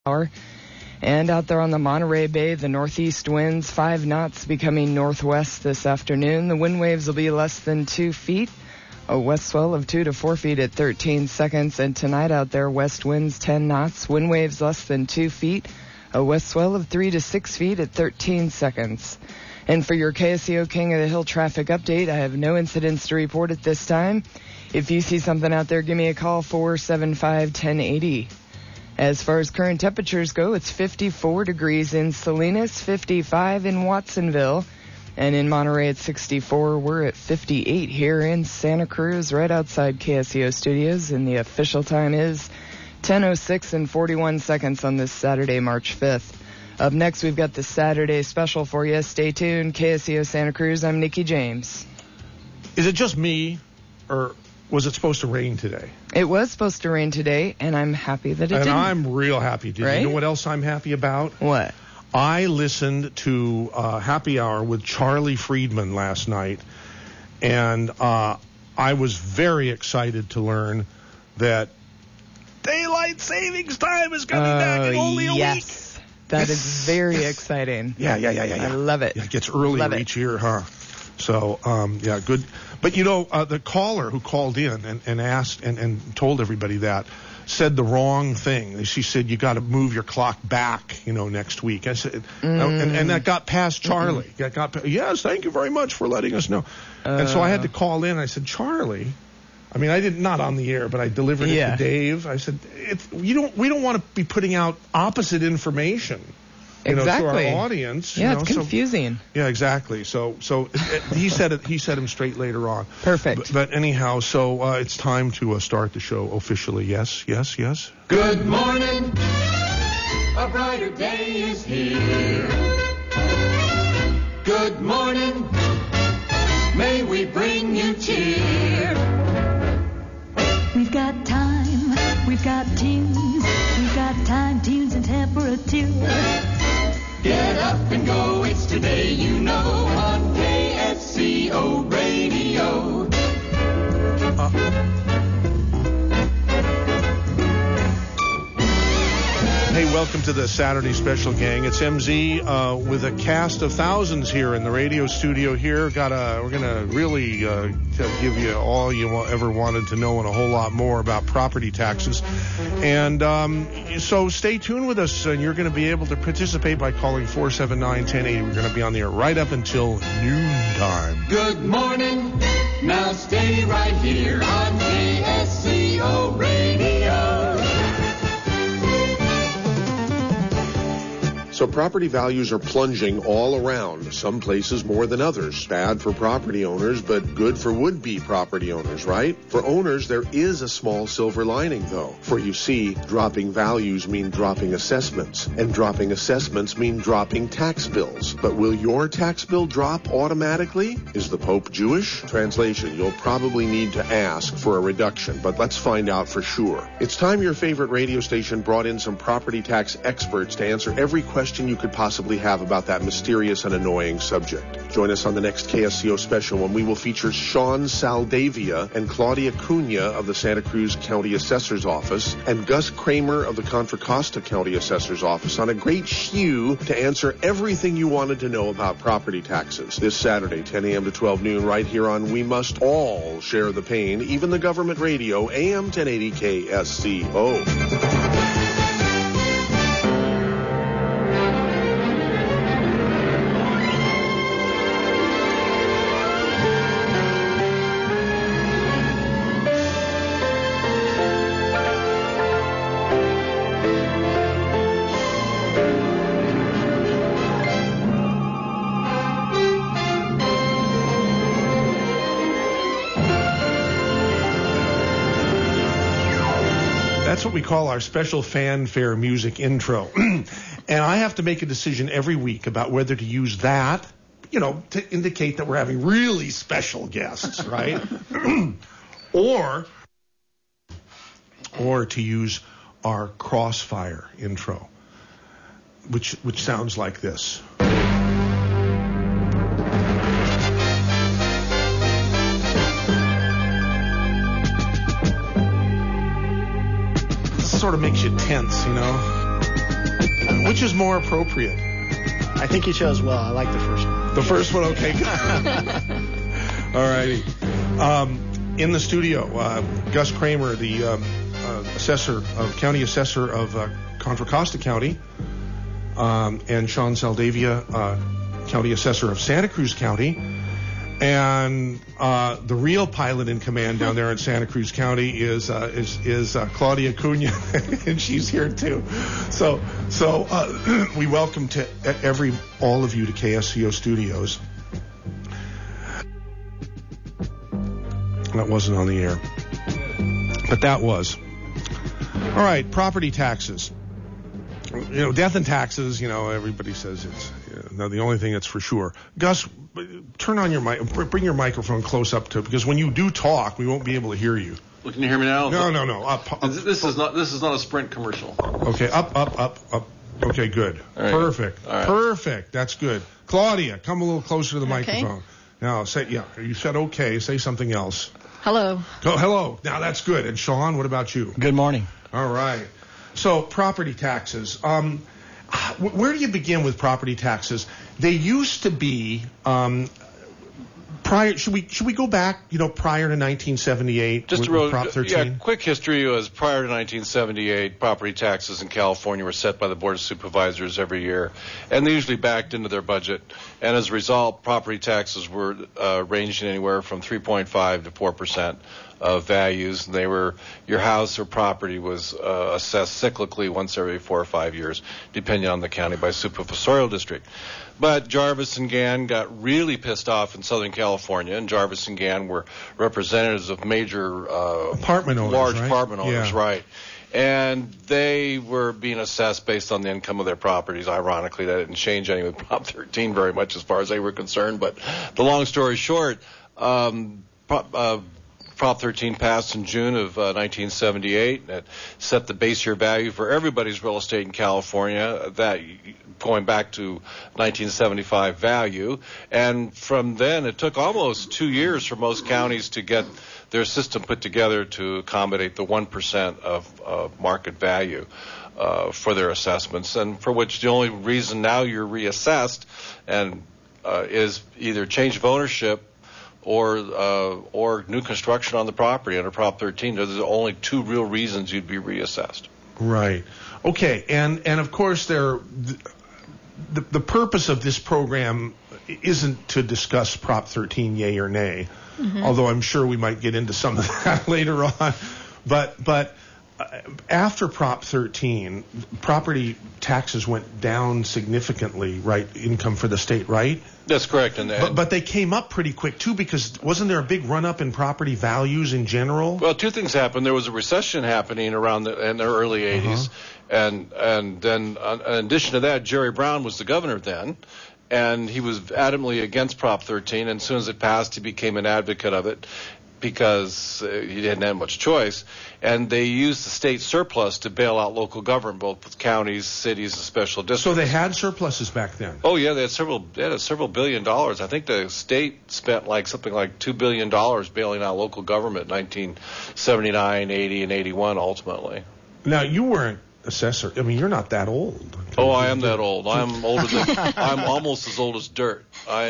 hour. And out there on the Monterey Bay, the northeast winds 5 knots becoming northwest this afternoon. The wind waves will be less than 2 feet. A west swell of 2 to 4 feet at 13 seconds. And tonight out there, west winds 10 knots, wind waves less than 2 feet. A west swell of 3 to 6 feet at 13 seconds. And for your KSCO King of the Hill traffic update, I have no incidents to report at this time. If you see something out there, give me a call, 475-1080. As far as current temperatures go, it's 54 degrees in Salinas, 55 in Watsonville, and in Monterey at 64. We're at 58 here in Santa Cruz, right outside KSCO Studios, and the official time is 10:06 and 41 seconds on this Saturday, March 5th. Up next, we've got the Saturday special for you. Stay tuned. KSCO Santa Cruz, I'm Nikki James. Is it just me, or was it supposed to rain today? It was supposed to rain today, and I'm happy that it didn't. And I'm real happy. Did you know what else I'm happy about? What? I listened to Happy Hour with Charlie Friedman last night, and I was very excited to learn that daylight savings time is coming back in only a week. That is very exciting. Yeah. I love it. Yeah, it gets earlier each year, huh? So, good. But, the caller who called in and asked and told everybody that said the wrong thing. She said, you got to move your clock back, next week. I said, and that got past Charlie. Yes, thank you very much for letting us know. And so I had to call in. I said, Charlie, not on the air, but I delivered it to Dave. I said, we don't want to be putting out opposite information. To our audience. Yeah, it's confusing. Exactly. So he said it. He said him straight later on. Perfect. But anyhow, so it's time to start the show officially. Yes. Good morning. A brighter day is here. Good morning. May we bring you cheer. We've got time. We've got tunes. We've got time, tunes, and temperature. Get up and go, it's today, on KSCO Radio. Hey, welcome to the Saturday Special, gang. It's MZ with a cast of thousands here in the radio studio here. We're gonna really give you all you ever wanted to know and a whole lot more about property taxes. And so stay tuned with us, and you're going to be able to participate by calling 479-1080. We're going to be on the air right up until noontime. Good morning. Now stay right here on KSCO Radio. So property values are plunging all around, some places more than others. Bad for property owners, but good for would-be property owners, right? For owners, there is a small silver lining, though. For you see, dropping values mean dropping assessments, and dropping assessments mean dropping tax bills. But will your tax bill drop automatically? Is the Pope Jewish? Translation, you'll probably need to ask for a reduction, but let's find out for sure. It's time your favorite radio station brought in some property tax experts to answer every question you could possibly have about that mysterious and annoying subject. Join us on the next KSCO special when we will feature Sean Saldavia and Claudia Cunha of the Santa Cruz County Assessor's Office and Gus Kramer of the Contra Costa County Assessor's Office on a great shoe to answer everything you wanted to know about property taxes. This Saturday, 10 a.m. to 12 noon, right here on We Must All Share the Pain, even the government radio, AM 1080 KSCO. That's what we call our special fanfare music intro. And I have to make a decision every week about whether to use that, to indicate that we're having really special guests, right? or to use our Crossfire intro, which sounds like this. sort of makes you tense, you know. Which is more appropriate? I think you chose well. I like the first one. The first one, okay. All righty. In the studio, Gus Kramer, the county assessor of Contra Costa County, and Sean Saldavia, county assessor of Santa Cruz County, and the real pilot in command down there in Santa Cruz County is Claudia Cunha, and she's here too. So we welcome to all of you to KSCO Studios. That wasn't on the air, but that was. All right, property taxes. Death and taxes, everybody says it's the only thing that's for sure. Gus, turn on your mic, bring your microphone close up because when you do talk, we won't be able to hear you. Well, can you hear me now? No. Up. This is not a Sprint commercial. Okay, up. Okay, good. Right. Perfect. All right. Perfect. That's good. Claudia, come a little closer to the microphone. Now, you said okay. Say something else. Hello. Hello. Now that's good. And Sean, what about you? Good morning. All right. So property taxes. Where do you begin with property taxes? They used to be prior. Should we go back? Prior to 1978. Just with Prop 13. Quick history was prior to 1978, property taxes in California were set by the Board of Supervisors every year, and they usually backed into their budget. And as a result, property taxes were ranging anywhere from 3.5 to 4% of values. And your house or property was assessed cyclically once every 4 or 5 years, depending on the county by supervisorial district. But Jarvis and Gann got really pissed off in Southern California, and Jarvis and Gann were representatives of major apartment owners, large right? apartment owners, right? And they were being assessed based on the income of their properties. Ironically, that didn't change any with Prop 13 very much as far as they were concerned. But the long story short, Prop 13 passed in June of 1978. It set the base year value for everybody's real estate in California, that going back to 1975 value. And from then, it took almost 2 years for most counties to get their system put together to accommodate the 1% of market value for their assessments, and for which the only reason now you're reassessed and is either change of ownership or new construction on the property under Prop 13. Those are the only two real reasons you'd be reassessed. Right. Okay. And of course, the purpose of this program isn't to discuss Prop 13 yay or nay, although I'm sure we might get into some of that later on. But after Prop 13, property taxes went down significantly, right? Income for the state, right? That's correct. But they came up pretty quick, too, because wasn't there a big run-up in property values in general? Well, two things happened. There was a recession happening in the early 80s. And then in addition to that, Jerry Brown was the governor then. And he was adamantly against Prop 13. And as soon as it passed, he became an advocate of it because he didn't have much choice. And they used the state surplus to bail out local government, both counties, cities, and special districts. So they had surpluses back then? Oh, yeah, they had several $1 billion. I think the state spent something like $2 billion bailing out local government in 1979, 80, and 81 ultimately. Now, you weren't assessor. I mean, you're not that old. Oh, I am that old. I'm older than. I'm almost as old as dirt.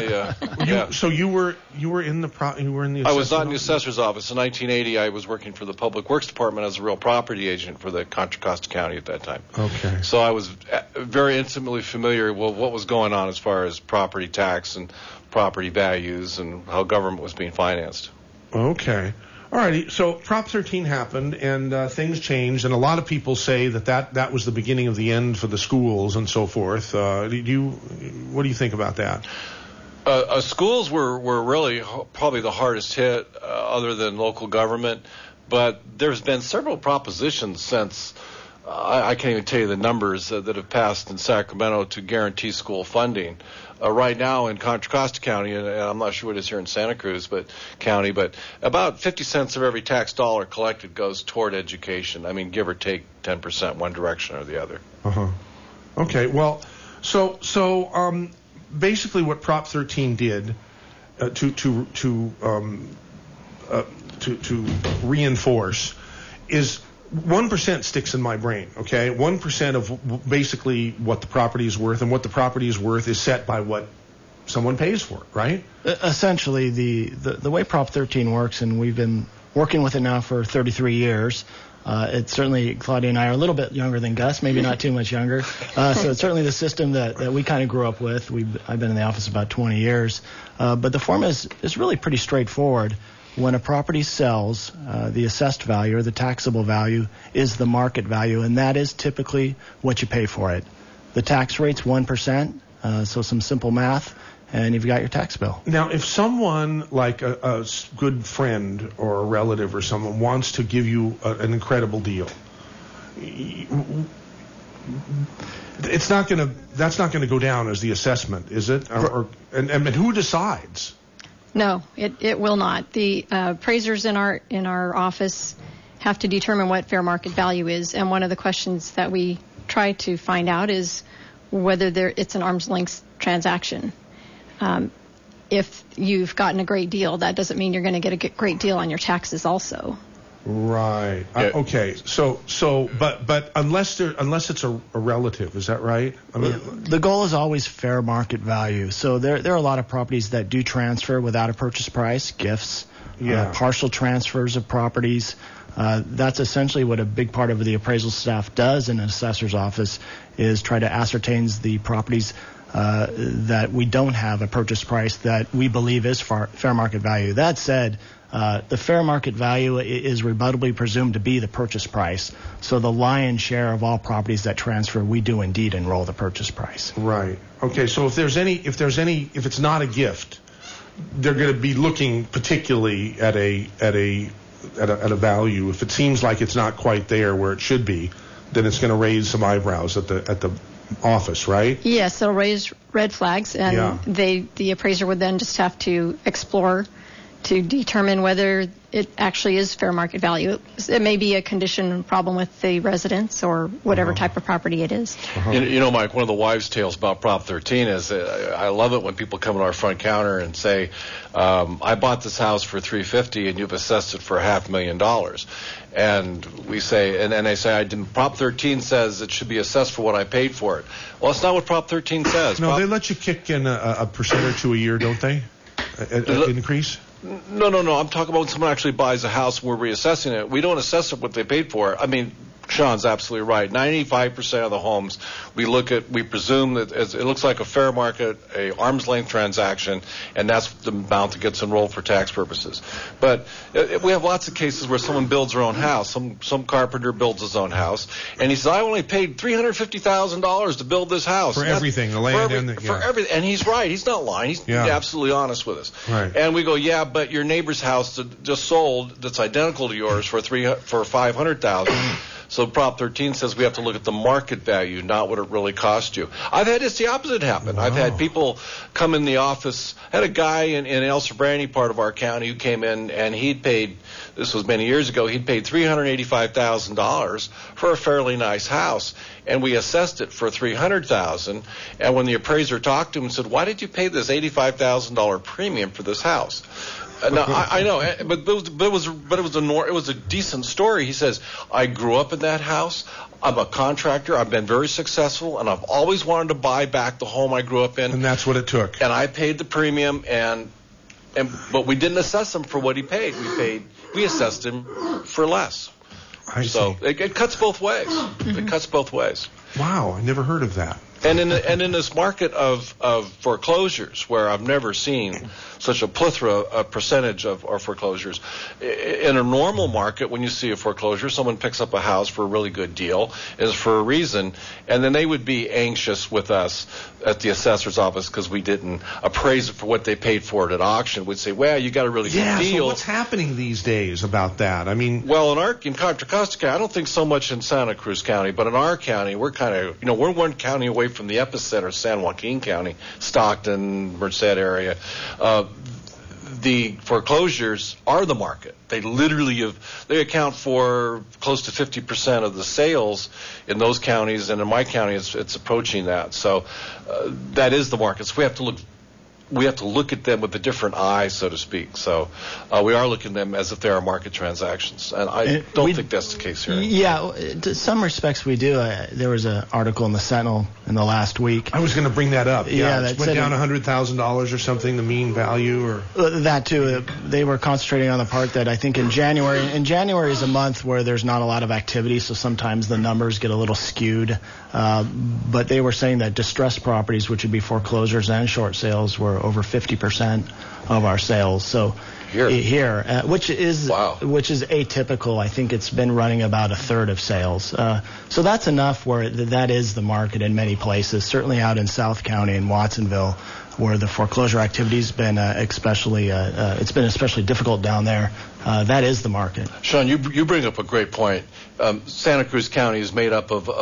So you were in the I was not in the assessor's office in 1980. I was working for the Public Works Department as a real property agent for the Contra Costa County at that time. Okay. So I was very intimately familiar with what was going on as far as property tax and property values and how government was being financed. Okay. All righty. So Prop 13 happened, and things changed, and a lot of people say that was the beginning of the end for the schools and so forth. What do you think about that? Schools were really probably the hardest hit, other than local government. But there's been several propositions since. I can't even tell you the numbers that have passed in Sacramento to guarantee school funding. Right now in Contra Costa County, and I'm not sure what it is here in Santa Cruz County, but about 50 cents of every tax dollar collected goes toward education. I mean, give or take 10% one direction or the other. Okay. Well, so basically, what Prop 13 did to reinforce is 1% sticks in my brain, okay? 1% of basically what the property is worth, and what the property is worth is set by what someone pays for it, right? Essentially, the way Prop 13 works, and we've been working with it now for 33 years. It's certainly, Claudia and I are a little bit younger than Gus, maybe not too much younger. So it's certainly the system that we kind of grew up with. I've been in the office about 20 years. But the formula is really pretty straightforward. When a property sells, the assessed value or the taxable value is the market value, and that is typically what you pay for it. The tax rate's 1%, so some simple math, and you've got your tax bill. Now, if someone like a good friend or a relative or someone wants to give you an incredible deal, that's not going to go down as the assessment, is it? And who decides? No, it will not. The appraisers in our office have to determine what fair market value is, and one of the questions that we try to find out is whether it's an arm's length transaction. If you've gotten a great deal, that doesn't mean you're going to get a great deal on your taxes also. Right. Yeah. Okay. But unless it's a relative, is that right? I mean, the goal is always fair market value. So there are a lot of properties that do transfer without a purchase price, gifts, partial transfers of properties. That's essentially what a big part of the appraisal staff does in an assessor's office, is try to ascertain the properties that we don't have a purchase price that we believe is fair market value. That said, the fair market value is rebuttably presumed to be the purchase price. So the lion's share of all properties that transfer, we do indeed enroll the purchase price. Right. Okay. So if it's not a gift, they're going to be looking particularly at a value. If it seems like it's not quite there where it should be, then it's going to raise some eyebrows at the office, right? Yes, it'll raise red flags, and the appraiser would then just have to explore to determine whether it actually is fair market value. It may be a condition problem with the residence or whatever type of property it is. You know, Mike, one of the wives' tales about Prop 13 is I love it when people come to our front counter and say, I bought this house for $350,000 and you've assessed it for $500,000. And we say, and they say, Prop 13 says it should be assessed for what I paid for it. Well, it's not what Prop 13 says. No, they let you kick in a percent or two a year, don't they? An increase? No. I'm talking about when someone actually buys a house and we're reassessing it. We don't assess it what they paid for it. I mean, Sean's absolutely right. 95% of the homes we presume that it looks like a fair market, a arm's length transaction, and that's the amount that gets enrolled for tax purposes. But we have lots of cases where someone builds their own house. Some carpenter builds his own house, and he says, I only paid $350,000 to build this house. For everything, the land for everything. And he's right. He's not lying. He's absolutely honest with us. Right. And we go, yeah, but your neighbor's house that just sold that's identical to yours for $500,000. So Prop 13 says we have to look at the market value, not what it really cost you. I've had the opposite happen. Wow. I've had people come in the office. I had a guy in El Sobrante, part of our county, who came in and he'd paid, this was many years ago, he'd paid $385,000 for a fairly nice house. And we assessed it for $300,000. And when the appraiser talked to him and said, why did you pay this $85,000 premium for this house? No, I know, but it was a decent story. He says, I grew up in that house. I'm a contractor. I've been very successful, and I've always wanted to buy back the home I grew up in. And that's what it took. And I paid the premium, but we didn't assess him for what he paid. We assessed him for less. I see. It cuts both ways. It cuts both ways. Wow, I never heard of that. And in this market of foreclosures, where I've never seen such a percentage of foreclosures, in a normal market, when you see a foreclosure, someone picks up a house for a really good deal, is for a reason, and then they would be anxious with us at the assessor's office because we didn't appraise it for what they paid for it at auction. We'd say, well, you got a really good deal. So what's happening these days about that? I mean, well, in Contra Costa County, I don't think so much in Santa Cruz County, but in our county, we're kind of, we're one county away from the epicenter, San Joaquin County, Stockton, Merced area. The foreclosures are the market. They literally they account for close to 50% of the sales in those counties, and in my county, it's approaching that. So that is the market. So we have to look we have to look at them with a different eye, so to speak. So we are looking at them as if they are market transactions, and I don't think that's the case here. Yeah, to some respects we do. There was an article in the Sentinel in the last week. I was going to bring that up. Yeah, it went down $100,000 or something, the mean value, or that too. They were concentrating on the part that I think in January is a month where there's not a lot of activity, so sometimes the numbers get a little skewed. But they were saying that distressed properties, which would be foreclosures and short sales, were over 50% of our sales. So here, which is atypical. I think it's been running about a third of sales. So that's enough where that is the market in many places. Certainly out in South County and Watsonville, where the foreclosure activity's been especially difficult down there. That is the market. Sean, you bring up a great point. Santa Cruz County is made up of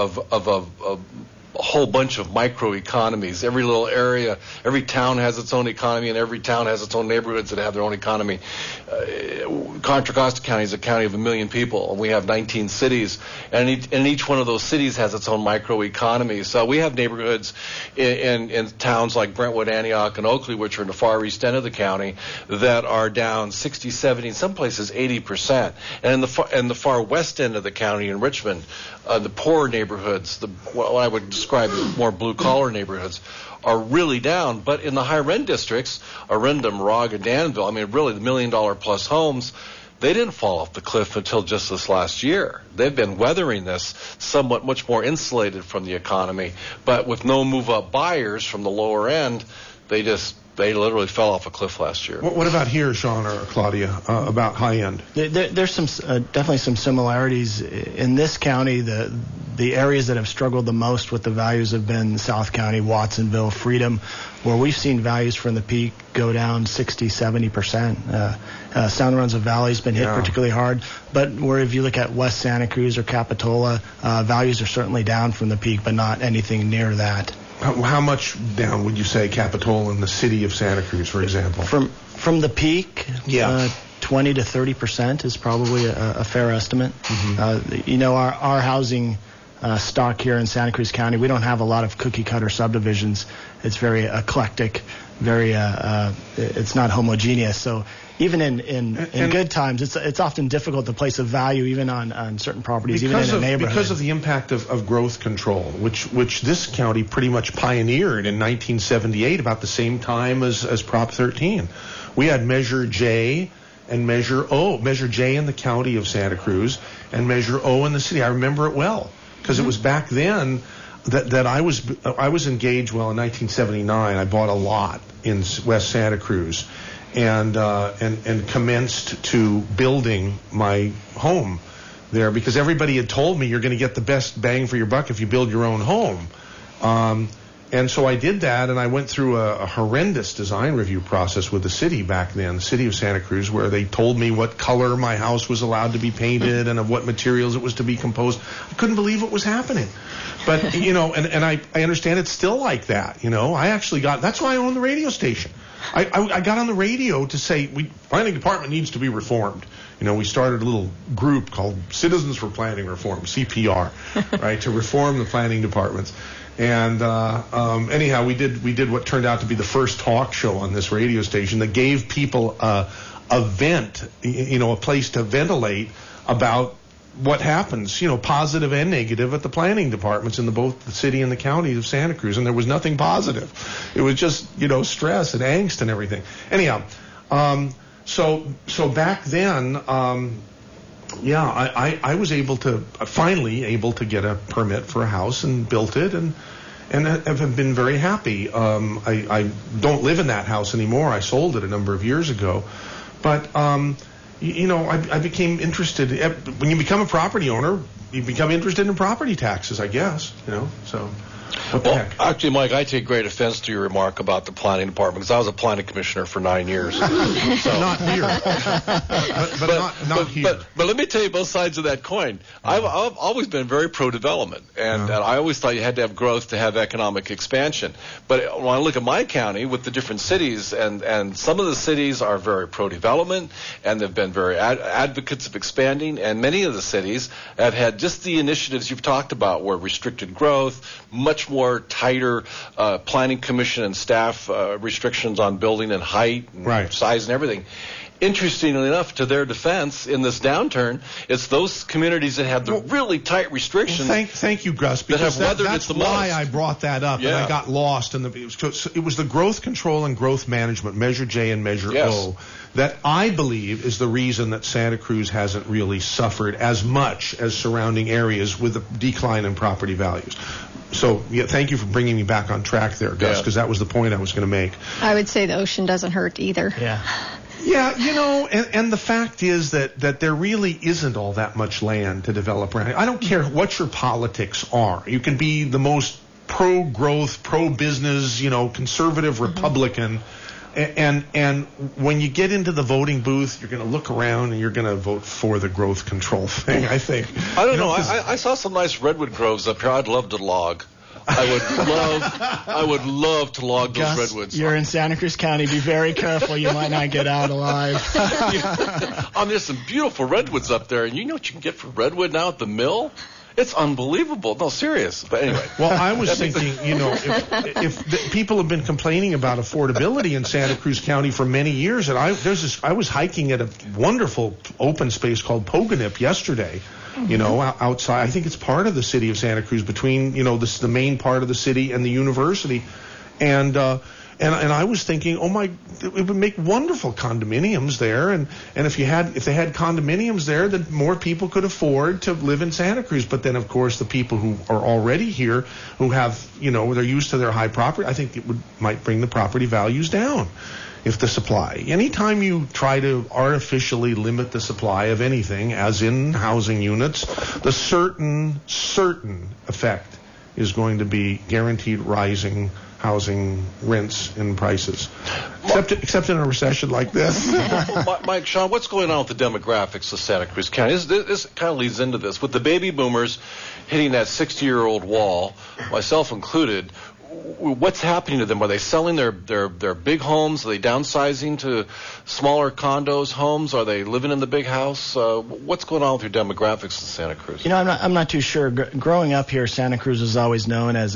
a whole bunch of microeconomies. Every little area, every town has its own economy, and every town has its own neighborhoods that have their own economy. Contra Costa County is a county of 1 million people, and we have 19 cities, and each one of those cities has its own microeconomy. So we have neighborhoods in towns like Brentwood, Antioch, and Oakley, which are in the far east end of the county, that are down 60, 70, in some places 80%. And in the far west end of the county in Richmond, the poorer neighborhoods, what I would describe as more blue-collar neighborhoods, are really down. But in the higher-end districts, Orinda, Moraga, Danville, I mean, really the $1 million-plus homes, they didn't fall off the cliff until just this last year. They've been weathering this somewhat much more insulated from the economy. But with no move-up buyers from the lower end, they literally fell off a cliff last year. What about here, Sean or Claudia, about high end? There's definitely some similarities in this county. The areas that have struggled the most with the values have been South County, Watsonville, Freedom, where we've seen values from the peak go down 60, 70%. San Lorenzo Valley's been hit particularly hard, but where if you look at West Santa Cruz or Capitola, values are certainly down from the peak, but not anything near that. How much down would you say Capitola in the city of Santa Cruz, for example? From the peak, 20 to 30% is probably a fair estimate. Mm-hmm. Our housing stock here in Santa Cruz County, we don't have a lot of cookie-cutter subdivisions. It's very eclectic, it's not homogeneous. So even in good times, it's often difficult to place a value even on certain properties, even in a neighborhood. Because of the impact of growth control, which this county pretty much pioneered in 1978, about the same time as Prop 13. We had Measure J and Measure O. Measure J in the county of Santa Cruz and Measure O in the city. I remember it well because it was back then that I was engaged. Well, in 1979, I bought a lot in West Santa Cruz, and commenced to building my home there because everybody had told me you're going to get the best bang for your buck if you build your own home. And so I did that, and I went through a horrendous design review process with the city back then, the city of Santa Cruz, where they told me what color my house was allowed to be painted and of what materials it was to be composed. I couldn't believe what was happening. But, and I understand it's still like that, I actually that's why I own the radio station. I got on the radio to say, planning department needs to be reformed. We started a little group called Citizens for Planning Reform, CPR, right, to reform the planning departments. And anyhow, we did what turned out to be the first talk show on this radio station that gave people a vent, a place to ventilate about what happens, positive and negative at the planning departments in both the city and the county of Santa Cruz. And there was nothing positive. It was just, stress and angst and everything. Anyhow, so back then, I was finally able to get a permit for a house and built it and have been very happy. I don't live in that house anymore. I sold it a number of years ago. But, I became interested. When you become a property owner, you become interested in property taxes, I guess, so. What the heck? Actually, Mike, I take great offense to your remark about the planning department because I was a planning commissioner for 9 years. So. Not here. Not here. But let me tell you both sides of that coin. I've always been very pro-development, and I always thought you had to have growth to have economic expansion. But when I look at my county with the different cities, and some of the cities are very pro-development, and they've been very advocates of expanding, and many of the cities have had just the initiatives you've talked about where restricted growth, much more more tighter planning commission and staff restrictions on building and height and size and everything. Interestingly enough, to their defense, in this downturn, it's those communities that have the really tight restrictions. Thank you, Gus, because that's why I brought that up, and I got lost. It was the growth control and growth management, Measure J and Measure O, that I believe is the reason that Santa Cruz hasn't really suffered as much as surrounding areas with a decline in property values. So, thank you for bringing me back on track there, Gus, because that was the point I was going to make. I would say the ocean doesn't hurt either. Yeah, and the fact is that there really isn't all that much land to develop around. I don't care what your politics are. You can be the most pro-growth, pro-business, conservative Republican, and when you get into the voting booth, you're going to look around and you're going to vote for the growth control thing, I think. I don't know. I saw some nice redwood groves up here. I'd love to log. I would love to log those redwoods. You're in Santa Cruz County. Be very careful. You might not get out alive. There's some beautiful redwoods up there, and you know what you can get for redwood now at the mill? It's unbelievable. No, serious. But anyway. Well, I was thinking, if people have been complaining about affordability in Santa Cruz County for many years, and I was hiking at a wonderful open space called Pogonip yesterday. Outside. I think it's part of the city of Santa Cruz, between the main part of the city and the university, and I was thinking, it would make wonderful condominiums there, and if they had condominiums there, then more people could afford to live in Santa Cruz. But then, of course, the people who are already here, who have they're used to their high property, I think might bring the property values down. If the supply, anytime you try to artificially limit the supply of anything, as in housing units, the certain effect is going to be guaranteed rising housing rents and prices. Except in a recession like this. Mike, Sean, what's going on with the demographics of Santa Cruz County? This kind of leads into this. With the baby boomers hitting that 60-year-old wall, myself included, what's happening to them? Are they selling their big homes? Are they downsizing to smaller condos, homes? Are they living in the big house? What's going on with your demographics in Santa Cruz? I'm not too sure. Growing up here, Santa Cruz was always known as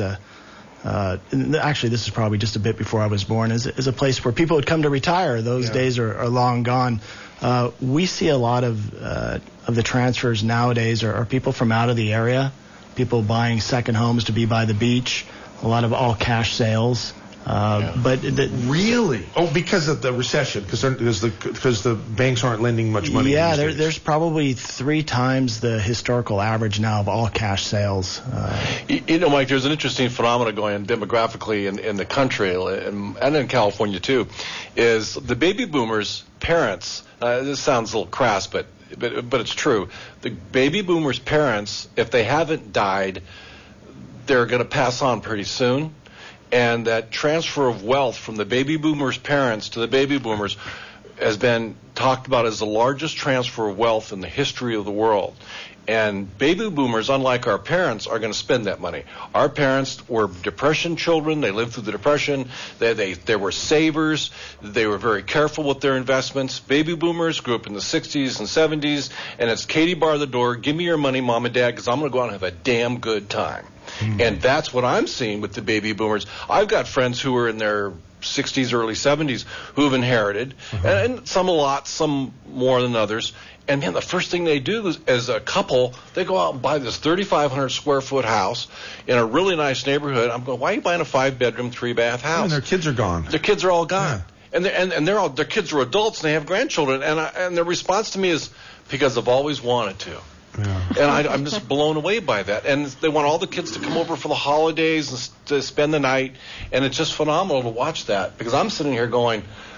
actually, this is probably just a bit before I was born, as a place where people would come to retire. Those days are long gone. We see a lot of the transfers nowadays are people from out of the area, people buying second homes to be by the beach. A lot of all cash sales, but really? Because of the recession, because the banks aren't lending much money. Yeah, there's probably 3 times the historical average now of all cash sales. Mike, there's an interesting phenomenon going on demographically in the country and in California too. Is the baby boomers' parents? This sounds a little crass, but it's true. The baby boomers' parents, if they haven't died, they're going to pass on pretty soon, and that transfer of wealth from the baby boomers' parents to the baby boomers has been talked about as the largest transfer of wealth in the history of the world. And baby boomers, unlike our parents, are going to spend that money. Our parents were Depression children. They lived through the Depression. They were savers. They were very careful with their investments. Baby boomers grew up in the 60s and 70s, and it's Katie bar the door, give me your money, Mom and Dad, because I'm going to go out and have a damn good time. And that's what I'm seeing with the baby boomers. I've got friends who are in their 60s, early 70s who have inherited, and some a lot, some more than others. And, man, the first thing they do is, as a couple, they go out and buy this 3,500 square foot house in a really nice neighborhood. I'm going, why are you buying a 5-bedroom, 3-bath house? And their kids are gone. Their kids are all gone. Yeah. And they're all, their kids are adults and they have grandchildren. And their response to me is, because I've always wanted to. Yeah. And I'm just blown away by that. And they want all the kids to come over for the holidays and to spend the night. And it's just phenomenal to watch that, because I'm sitting here going,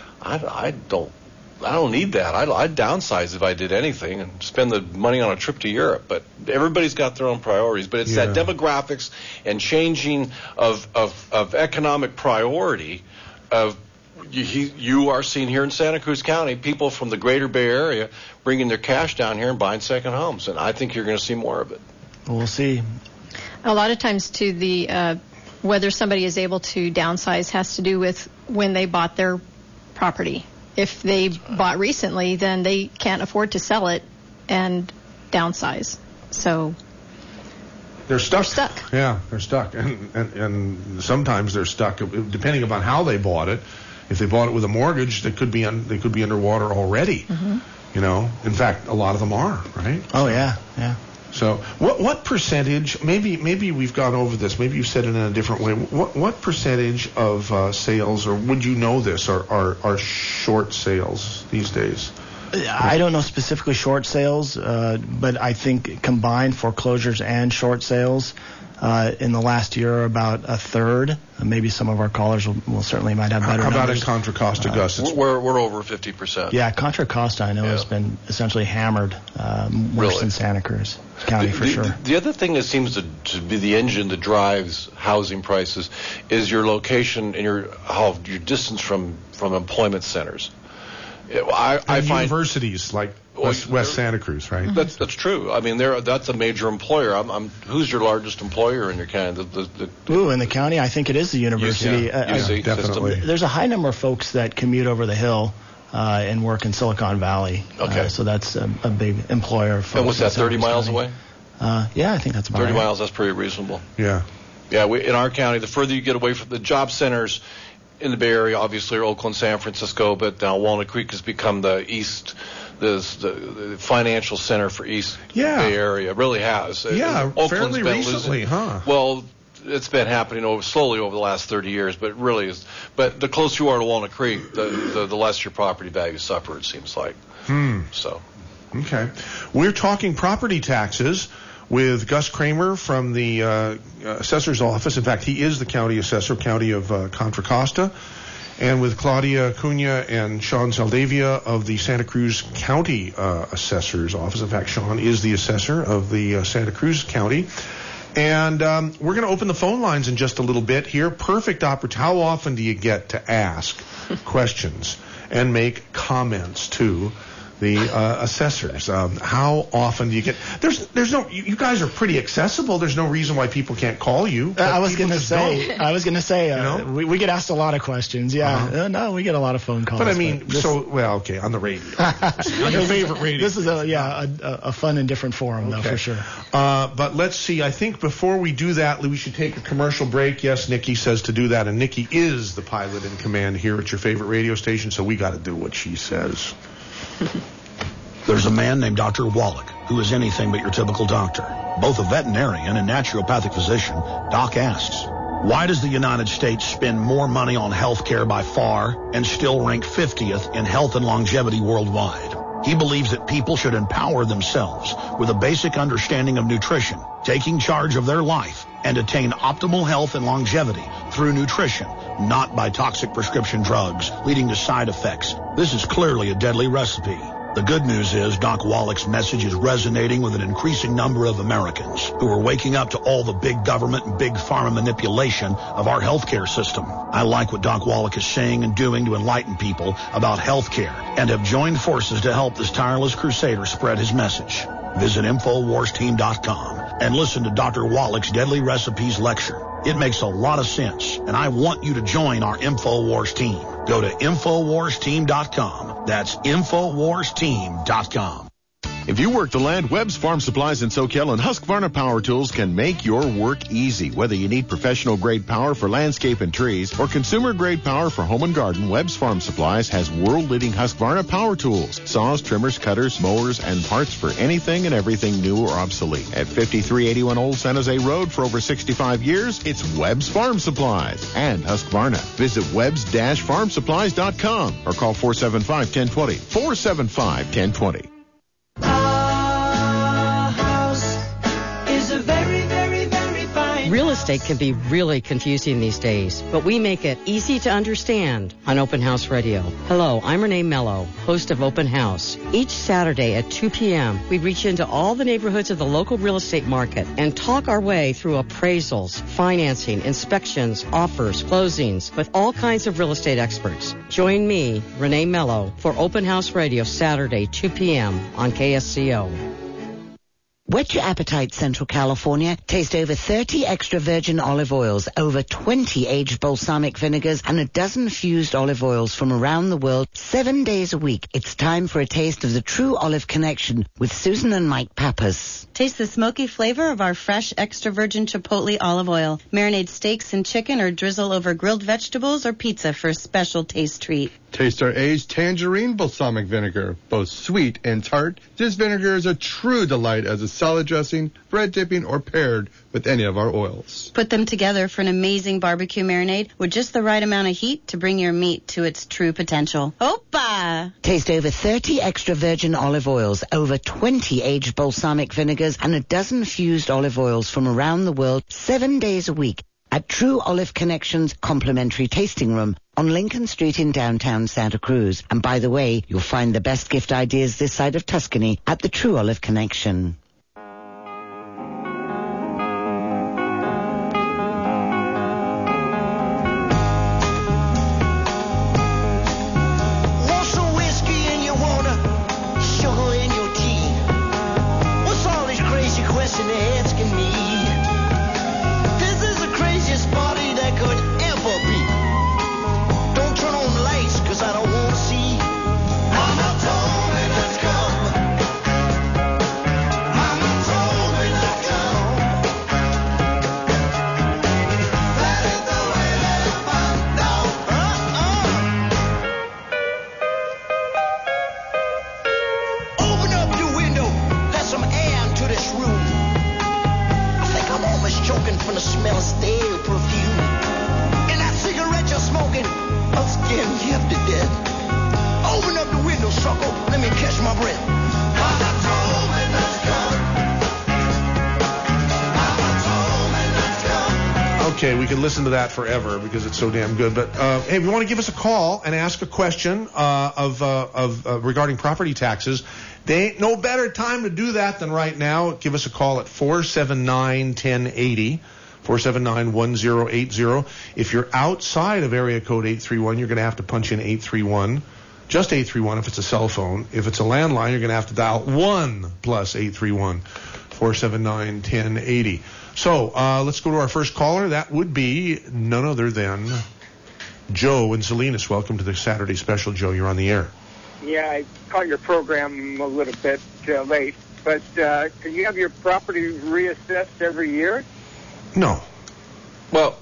I don't need that. I'd downsize if I did anything and spend the money on a trip to Europe. But everybody's got their own priorities. But it's that demographics and changing of economic priority of you are seeing here in Santa Cruz County, people from the greater Bay Area bringing their cash down here and buying second homes. And I think you're going to see more of it. We'll see. A lot of times, too, the whether somebody is able to downsize has to do with when they bought their property. If they bought recently, then they can't afford to sell it and downsize. So They're stuck. They're stuck. Yeah, they're stuck. And sometimes they're stuck, depending upon how they bought it. If they bought it with a mortgage, they could be underwater already. Mm-hmm. You know, in fact, a lot of them are, right? Oh, yeah. So what percentage, maybe we've gone over this, maybe you've said it in a different way, what percentage of sales, or would you know this, are short sales these days? I don't know specifically short sales, but I think combined foreclosures and short sales in the last year are about a third. Maybe some of our callers will certainly might have better numbers. How about in numbers. Contra Costa, Gus? We're over 50%. Yeah, Contra Costa I know has been essentially hammered worse than Santa Cruz County for sure. The other thing that seems to be the engine that drives housing prices is your location and your distance from employment centers. I find universities like West Santa Cruz, right? That's true. I mean, that's a major employer. Who's your largest employer in your county? In the county, I think it is the university. UC definitely. There's a high number of folks that commute over the hill and work in Silicon Valley. Okay. So that's a big employer. And what's that, 30 miles away? Yeah, I think that's about 30 right. miles, that's pretty reasonable. Yeah. Yeah, in our county, the further you get away from the job centers in the Bay Area, obviously, are Oakland, San Francisco, but now Walnut Creek has become the the financial center for East Bay Area. It really has. Yeah, fairly recently, huh? Well, it's been happening slowly over the last 30 years, but it really is. But the closer you are to Walnut Creek, the less your property values suffer, it seems like. So. Okay. We're talking property taxes with Gus Kramer from the assessor's office. In fact, he is the county assessor, county of Contra Costa, and with Claudia Cunha and Sean Saldavia of the Santa Cruz County assessor's office. In fact, Sean is the assessor of the Santa Cruz County. And we're going to open the phone lines in just a little bit here. Perfect opportunity. How often do you get to ask questions and make comments to the assessors? How often do you get? There's no. You guys are pretty accessible. There's no reason why people can't call you. I was going to say. You know? we get asked a lot of questions. Yeah. No, we get a lot of phone calls. But I mean, okay, on the radio, on your favorite radio. This is a fun and different forum, though, for sure. But let's see. I think before we do that, we should take a commercial break. Yes, Nikki says to do that, and Nikki is the pilot in command here at your favorite radio station, so we got to do what she says. There's a man named Dr. Wallach who is anything but your typical doctor. Both a veterinarian and naturopathic physician, Doc asks, why does the United States spend more money on health care by far and still rank 50th in health and longevity worldwide? He believes that people should empower themselves with a basic understanding of nutrition, taking charge of their life, and attain optimal health and longevity through nutrition, not by toxic prescription drugs leading to side effects. This is clearly a deadly recipe. The good news is Doc Wallach's message is resonating with an increasing number of Americans who are waking up to all the big government and big pharma manipulation of our healthcare system. I like what Doc Wallach is saying and doing to enlighten people about healthcare and have joined forces to help this tireless crusader spread his message. Visit InfoWarsTeam.com and listen to Dr. Wallach's Deadly Recipes lecture. It makes a lot of sense, and I want you to join our InfoWars team. Go to InfoWarsTeam.com. That's InfoWarsTeam.com. If you work the land, Webb's Farm Supplies in Soquel and Husqvarna Power Tools can make your work easy. Whether you need professional-grade power for landscape and trees or consumer-grade power for home and garden, Webb's Farm Supplies has world-leading Husqvarna Power Tools, saws, trimmers, cutters, mowers, and parts for anything and everything new or obsolete. At 5381 Old San Jose Road for over 65 years, it's Webb's Farm Supplies and Husqvarna. Visit Webbs-FarmSupplies.com or call 475-1020. 475-1020. Real estate can be really confusing these days, but we make it easy to understand on Open House Radio. Hello, I'm Renee Mello, host of Open House. Each Saturday at 2 p.m., we reach into all the neighborhoods of the local real estate market and talk our way through appraisals, financing, inspections, offers, closings, with all kinds of real estate experts. Join me, Renee Mello, for Open House Radio Saturday, 2 p.m. on KSCO. Whet your appetite, Central California. Taste over 30 extra virgin olive oils, over 20 aged balsamic vinegars, and a dozen fused olive oils from around the world 7 days a week. It's time for a taste of the true olive connection with Susan and Mike Pappas. Taste the smoky flavor of our fresh extra virgin chipotle olive oil. Marinate steaks and chicken or drizzle over grilled vegetables or pizza for a special taste treat. Taste our aged tangerine balsamic vinegar, both sweet and tart. This vinegar is a true delight as a salad dressing, bread dipping, or paired with any of our oils. Put them together for an amazing barbecue marinade with just the right amount of heat to bring your meat to its true potential. Opa! Taste over 30 extra virgin olive oils, over 20 aged balsamic vinegars, and a dozen fused olive oils from around the world 7 days a week at True Olive Connections Complimentary Tasting Room on Lincoln Street in downtown Santa Cruz. And by the way, you'll find the best gift ideas this side of Tuscany at the True Olive Connection. We could listen to that forever because it's so damn good. But hey, if you want to give us a call and ask a question regarding property taxes, there ain't no better time to do that than right now. Give us a call at 479-1080, 479-1080. If you're outside of area code 831, you're going to have to punch in 831. Just 831 if it's a cell phone. If it's a landline, you're going to have to dial 1 plus 831, 479-1080. So let's go to our first caller. That would be none other than Joe in Salinas. Welcome to the Saturday Special, Joe. You're on the air. Yeah, I caught your program a little bit late, but can you have your property reassessed every year? No. Well,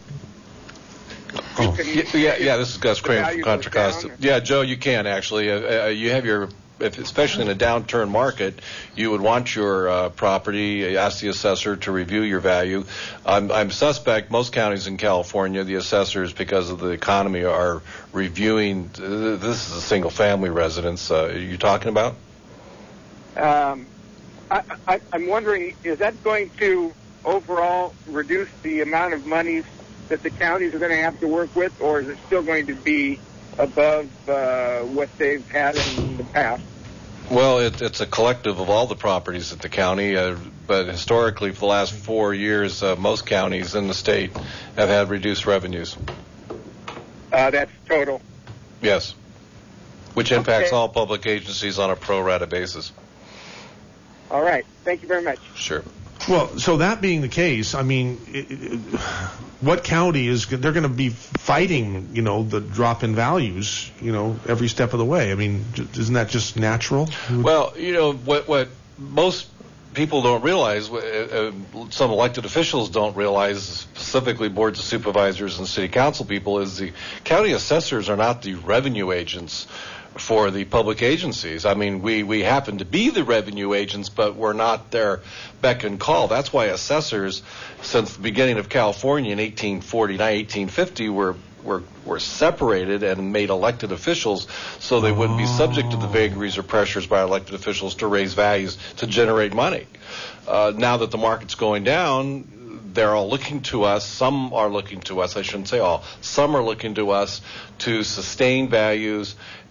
this is Gus Crane from Contra Costa. Yeah, Joe, you can actually. You have your, especially in a downturn market, you would want your property, ask the assessor to review your value. I'm suspect most counties in California, the assessors, because of the economy, are reviewing. This is a single-family residence you're talking about? I'm wondering, is that going to overall reduce the amount of money that the counties are going to have to work with, or is it still going to be above what they've had in the past? Well, it's a collective of all the properties at the county, but historically for the last 4 years, most counties in the state have had reduced revenues. That's total? Yes, which impacts all public agencies on a pro rata basis. All right. Thank you very much. Sure. Well, so that being the case, I mean, what county is they're going to be fighting, the drop in values, every step of the way? I mean, isn't that just natural? Well, what most people don't realize, some elected officials don't realize, specifically boards of supervisors and city council people, is the county assessors are not the revenue agents for the public agencies. I mean, we happen to be the revenue agents, but we're not their beck and call. That's why assessors, since the beginning of California in 1849, 1850, were separated and made elected officials so they wouldn't be subject to the vagaries or pressures by elected officials to raise values to generate money. Now that the market's going down, they're all looking to us. Some are looking to us. I shouldn't say all. Some are looking to us to sustain values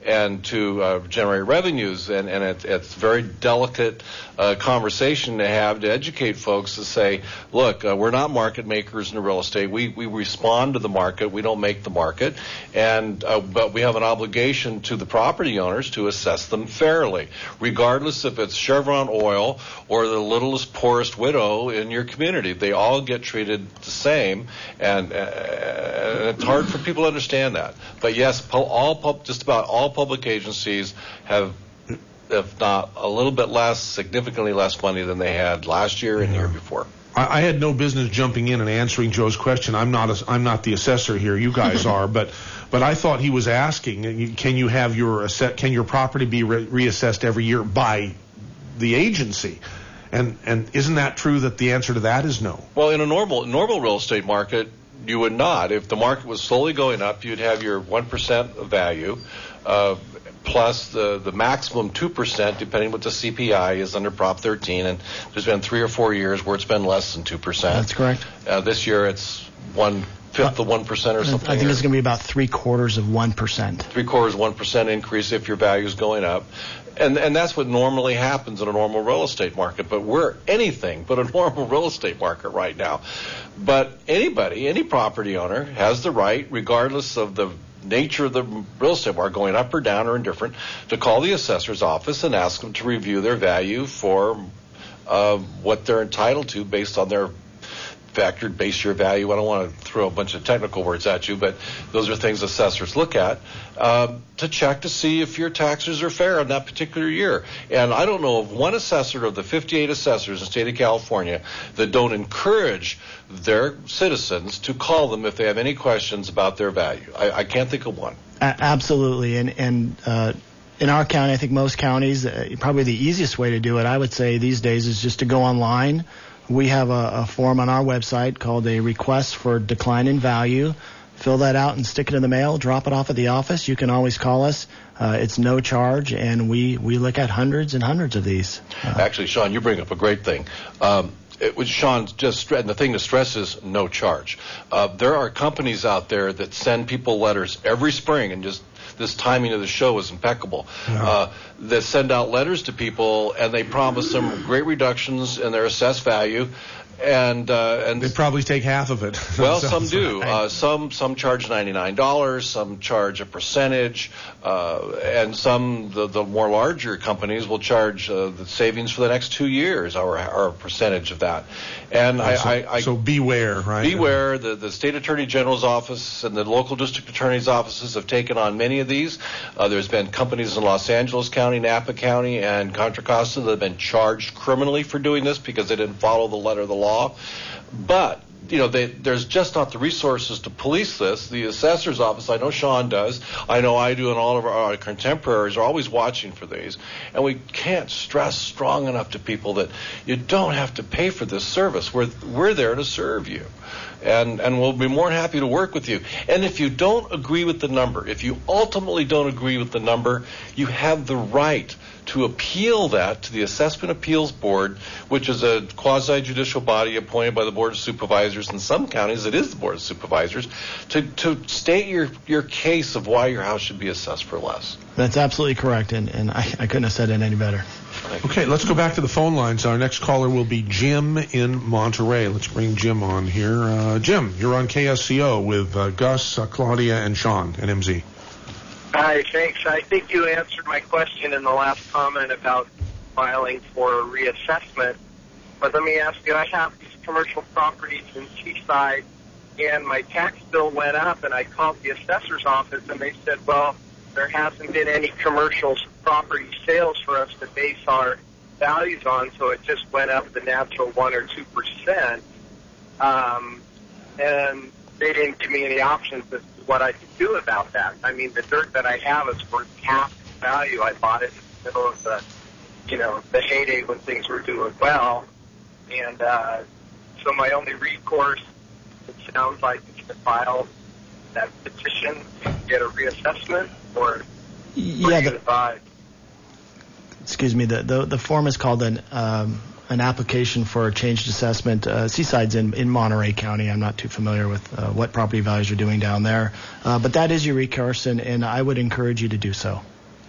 and to generate revenues. And it's a very delicate conversation to have to educate folks to say, look, we're not market makers in real estate. We respond to the market. We don't make the market. And but we have an obligation to the property owners to assess them fairly, regardless if it's Chevron Oil or the littlest, poorest widow in your community. They all get treated the same, and it's hard for people to understand that. But yes, just about all public agencies have, if not a little bit less, significantly less money than they had last year and the year before. I had no business jumping in and answering Joe's question. I'm not the assessor here. You guys are, but I thought he was asking, can your property be reassessed every year by the agency? And isn't that true that the answer to that is no? Well, in a normal real estate market, you would not. If the market was slowly going up, you'd have your 1% of value plus the maximum 2%, depending what the CPI is under Prop 13. And there's been 3 or 4 years where it's been less than 2%. That's correct. This year it's 1/5 of 1% or something. I think it's going to be about 3/4 of 1%. 3/4 1% increase if your value is going up. And that's what normally happens in a normal real estate market. But we're anything but a normal real estate market right now. But any property owner has the right, regardless of the nature of the real estate market, going up or down or indifferent, to call the assessor's office and ask them to review their value for what they're entitled to based on their factored base year value. I don't want to throw a bunch of technical words at you, but those are things assessors look at to check to see if your taxes are fair in that particular year. And I don't know of one assessor of the 58 assessors in the state of California that don't encourage their citizens to call them if they have any questions about their value. I can't think of one. Absolutely. And in our county, I think most counties, probably the easiest way to do it, I would say these days, is just to go online. We have a form on our website called a request for decline in value. Fill that out and stick it in the mail. Drop it off at the office. You can always call us. It's no charge, and we look at hundreds and hundreds of these. Actually, Sean, you bring up a great thing. Sean, and the thing to stress is no charge. There are companies out there that send people letters every spring, and just this timing of the show is impeccable. Yeah. That send out letters to people, and they promise them great reductions in their assessed value. And they probably take half of it. Well, some do. Some charge $99. Some charge a percentage, and some the more larger companies will charge the savings for the next 2 years or a percentage of that. And so beware, right? Beware. The state attorney general's office and the local district attorney's offices have taken on many of these. There's been companies in Los Angeles County, Napa County, and Contra Costa that have been charged criminally for doing this because they didn't follow the letter of the law. But there's just not the resources to police this. The assessor's office, I know Sean does, I know I do, and all of our contemporaries are always watching for these. And we can't stress strong enough to people that you don't have to pay for this service. We're there to serve you. And we'll be more than happy to work with you. And if you don't agree with the number, if you ultimately don't agree with the number, you have the right to appeal that to the Assessment Appeals Board, which is a quasi-judicial body appointed by the Board of Supervisors. In some counties, it is the Board of Supervisors, to state your case of why your house should be assessed for less. That's absolutely correct, and I couldn't have said it any better. Okay, let's go back to the phone lines. Our next caller will be Jim in Monterey. Let's bring Jim on here. Jim, you're on KSCO with Gus, Claudia, and Sean at MZ. Hi, thanks. I think you answered my question in the last comment about filing for a reassessment. But let me ask you, I have these commercial properties in Seaside, and my tax bill went up, and I called the assessor's office, and they said, well, there hasn't been any commercial property sales for us to base our values on, so it just went up the natural 1 or 2%. And they didn't give me any options as to what I could do about that. I mean, the dirt that I have is worth half the value. I bought it in the middle of the heyday when things were doing well. And so my only recourse, it sounds like, is to file that petition to get a reassessment, or excuse me, the form is called an application for a changed assessment. Seaside's in Monterey County. I'm not too familiar with what property values are doing down there. But that is your recourse, and I would encourage you to do so.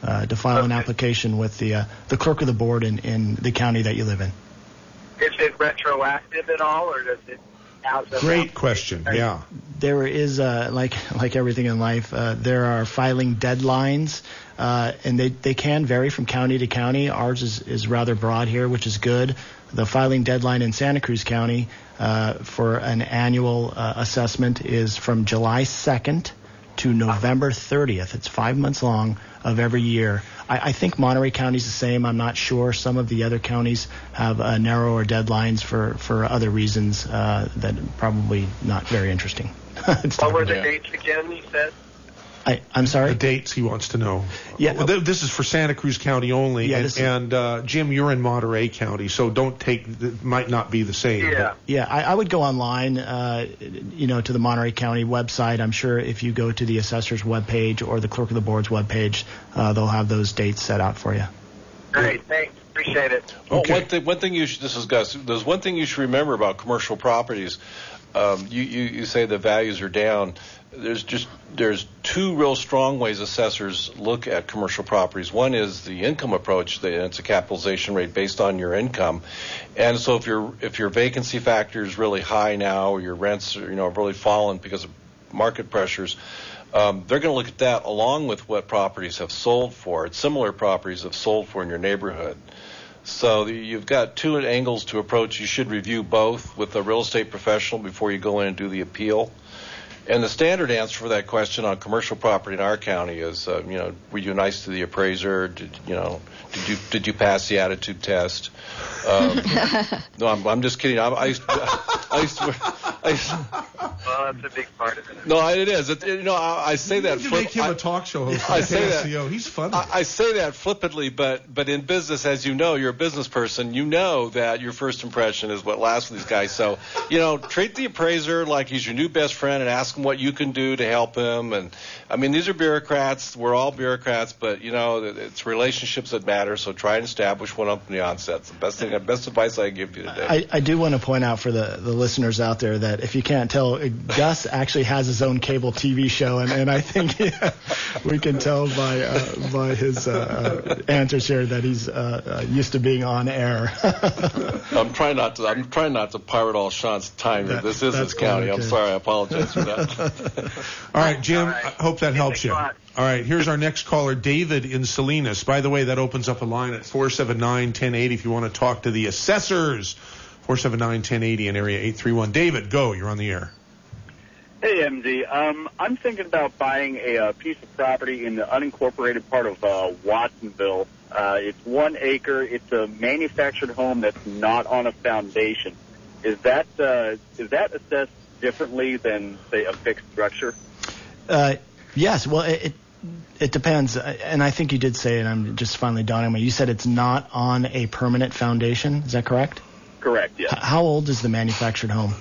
to file an application with the clerk of the board in the county that you live in. Is it retroactive at all, or does it? Great question. Yeah. There is, like everything in life, there are filing deadlines, and they can vary from county to county. Ours is rather broad here, which is good. The filing deadline in Santa Cruz County for an annual assessment is from July 2nd to November 30th. It's 5 months long of every year. I think Monterey County is the same. I'm not sure. Some of the other counties have narrower deadlines for other reasons that are probably not very interesting. What were the dates again, you said? I'm sorry? The dates he wants to know. Yeah. Well, this is for Santa Cruz County only. Yeah, and Jim, you're in Monterey County, so it might not be the same. Yeah. Yeah, I would go online, to the Monterey County website. I'm sure if you go to the assessor's webpage or the clerk of the board's webpage, they'll have those dates set out for you. Great, thanks. Appreciate it. Okay. Well, one thing this is Gus. There's one thing you should remember about commercial properties. You say the values are down. There's two real strong ways assessors look at commercial properties. One is the income approach, and it's a capitalization rate based on your income. And so if your vacancy factor is really high now, or your rents are really fallen because of market pressures, they're going to look at that along with what properties have sold for. Similar properties have sold for in your neighborhood. So you've got two angles to approach. You should review both with a real estate professional before you go in and do the appeal. And the standard answer for that question on commercial property in our county is, were you nice to the appraiser? Did you pass the attitude test? No, I'm just kidding. I used to. Well, that's a big part of it. No, it is. I say that. You make him a talk show host. I say that. He's funny. I say that flippantly, but in business, as you know, you're a business person. You know that your first impression is what lasts with these guys. So, treat the appraiser like he's your new best friend and ask him what you can do to help him. And I mean, these are bureaucrats. We're all bureaucrats, but it's relationships that matter. So try and establish one up from the onset. It's the best advice I can give you today. I do want to point out for the listeners out there that if you can't tell, Gus actually has his own cable TV show, and I think we can tell by his answers here that he's used to being on air. I'm trying not to pirate all Sean's time here. This is his county. I'm sorry. I apologize for that. All right, Jim. I hope that helps you. All right, here's our next caller, David in Salinas. By the way, that opens up a line at 479-1080 if you want to talk to the assessors. 479-1080 in area 831. David, go. You're on the air. Hey, MD. I'm thinking about buying a piece of property in the unincorporated part of Watsonville. It's 1 acre. It's a manufactured home that's not on a foundation. Is that assessed differently than, say, a fixed structure? Yes. Well, it depends. And I think you did say it. I'm just finally dawning on me. You said it's not on a permanent foundation. Is that correct? Correct, yes. How old is the manufactured home?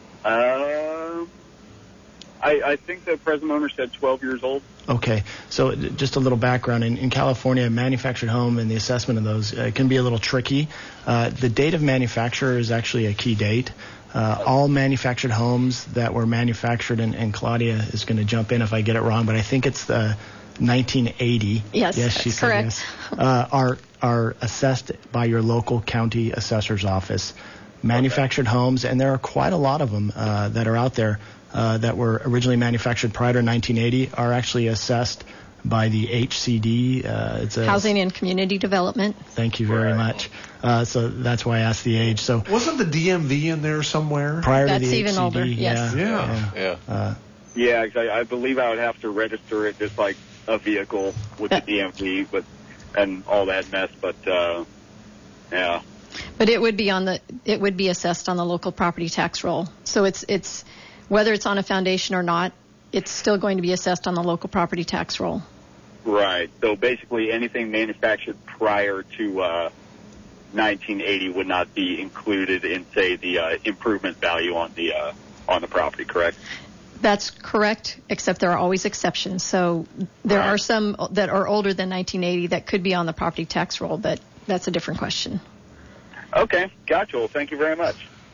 I think the present owner said 12 years old. Okay. So just a little background. In California, a manufactured home and the assessment of those can be a little tricky. The date of manufacture is actually a key date. All manufactured homes that were manufactured, and Claudia is going to jump in if I get it wrong, but I think it's the 1980. Yes, she said correct. Yes. Are assessed by your local county assessor's office. Manufactured homes, and there are quite a lot of them that are out there that were originally manufactured prior to 1980, are actually assessed by the HCD. It's Housing and Community Development. Thank you very much. So that's why I asked the age. So wasn't the DMV in there somewhere? Prior that's to the even HCD, older. Yes. Yeah, I believe I would have to register it just like a vehicle with the DMV, and all that mess. But yeah. But it would be assessed on the local property tax roll. So it's whether it's on a foundation or not, it's still going to be assessed on the local property tax roll. Right. So basically anything manufactured prior to 1980 would not be included in, say, the improvement value on the property, correct? That's correct, except there are always exceptions. So there are some that are older than 1980 that could be on the property tax roll, but that's a different question. Okay, gotcha. Well, thank you very much.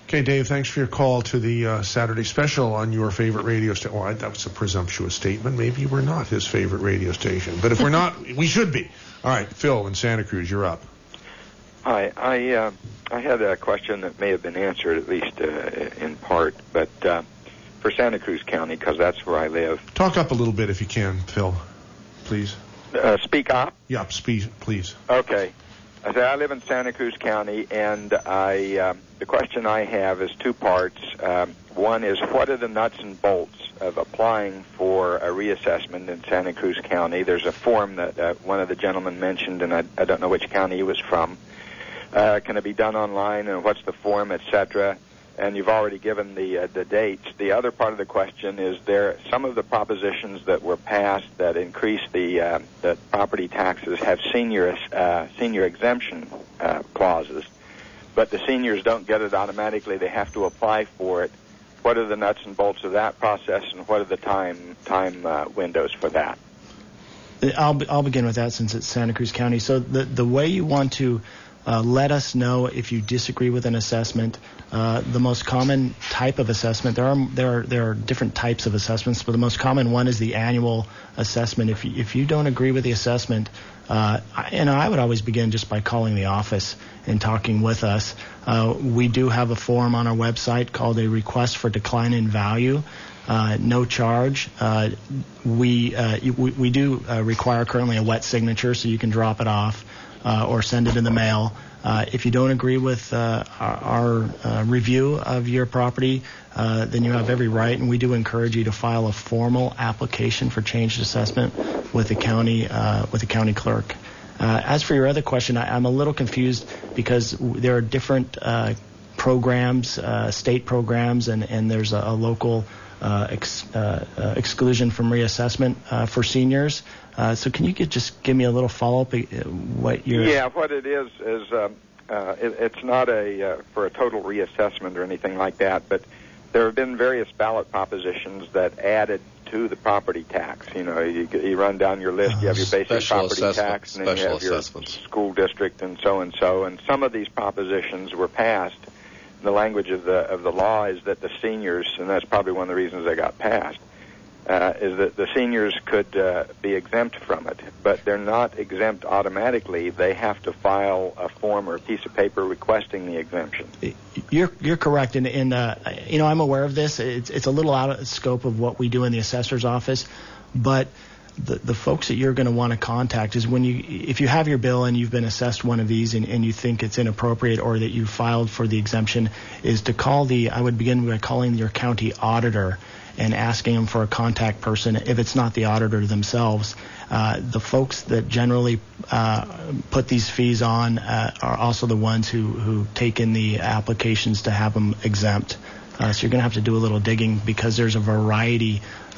Okay, Dave, thanks for your call to the Saturday special on your favorite radio station. Well, that was a presumptuous statement. Maybe we're not his favorite radio station. But if we're not, we should be. All right, Phil in Santa Cruz, you're up. Hi, I had a question that may have been answered, at least in part, but for Santa Cruz County, because that's where I live. Talk up a little bit if you can, Phil, please. Speak up? Yeah, please. Okay. I live in Santa Cruz County, and the question I have is two parts. One is, what are the nuts and bolts of applying for a reassessment in Santa Cruz County? There's a form that one of the gentlemen mentioned, and I don't know which county he was from. Can it be done online, and what's the form, etc.? And you've already given the dates. The other part of the question is, there some of the propositions that were passed that increase the property taxes have senior exemption clauses, but the seniors don't get it automatically. They have to apply for it. What are the nuts and bolts of that process, and what are the time windows for that? I'll begin with that since it's Santa Cruz County. So the way you want to let us know if you disagree with an assessment. The most common type of assessment, there are different types of assessments, but the most common one is the annual assessment. If you don't agree with the assessment, and I would always begin just by calling the office and talking with us. We do have a form on our website called a request for decline in value. No charge. We do require currently a wet signature, so you can drop it off or send it in the mail. If you don't agree with our review of your property, then you have every right, and we do encourage you to file a formal application for changed assessment with the county clerk. As for your other question, I'm a little confused because there are different programs, state programs, and there's a local exclusion from reassessment for seniors. So can you just give me a little follow-up? What it is it's not for a total reassessment or anything like that, but there have been various ballot propositions that added to the property tax. You run down your list, you have your basic property tax, and then you have your school district and so. And some of these propositions were passed. The language of the law is that the seniors, and that's probably one of the reasons they got passed, is that the seniors could be exempt from it, but they're not exempt automatically. They have to file a form or a piece of paper requesting the exemption. You're correct, and I'm aware of this. It's a little out of scope of what we do in the assessor's office, but the folks that you're going to want to contact is if you have your bill and you've been assessed one of these and you think it's inappropriate or that you filed for the exemption, is to I would begin by calling your county auditor and asking them for a contact person if it's not the auditor themselves. The folks that generally put these fees on are also the ones who take in the applications to have them exempt. So you're going to have to do a little digging because there's a variety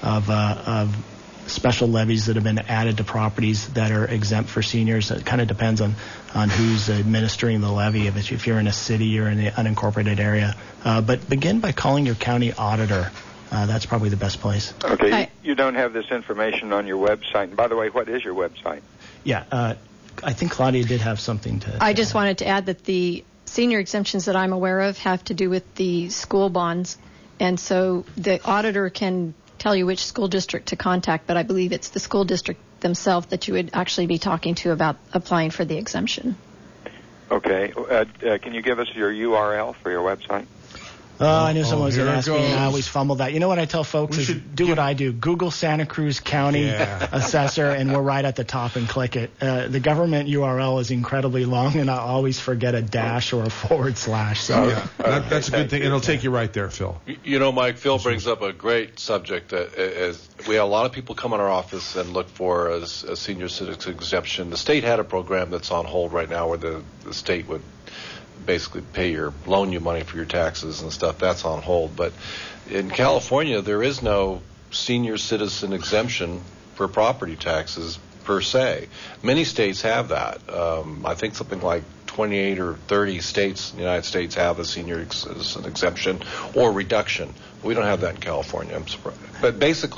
of special levies that have been added to properties that are exempt for seniors. It kind of depends on who's administering the levy, if you're in a city or in the unincorporated area. But begin by calling your county auditor. That's probably the best place. Okay, you don't have this information on your website. And by the way, what is your website? Yeah, I think Claudia did have something to... I just wanted to add that the senior exemptions that I'm aware of have to do with the school bonds. And so the auditor can tell you which school district to contact, but I believe it's the school district themselves that you would actually be talking to about applying for the exemption. Okay. Can you give us your URL for your website? I knew someone was going to ask me, and I always fumble that. You know what I tell folks is do what I do. Google Santa Cruz County Assessor, and we're right at the top, and click it. The government URL is incredibly long, and I always forget a dash or a / So that's a good thing. It'll take you right there, Phil. Mike, Phil brings up a great subject. We have a lot of people come in our office and look for a senior citizen exemption. The state had a program that's on hold right now where the state would basically loan you money for your taxes and stuff. That's on hold. But in California, there is no senior citizen exemption for property taxes per se. Many states have that. I think something like 28 or 30 states in the United States have a senior citizen exemption or reduction. We don't have that in California. I'm surprised. But basically,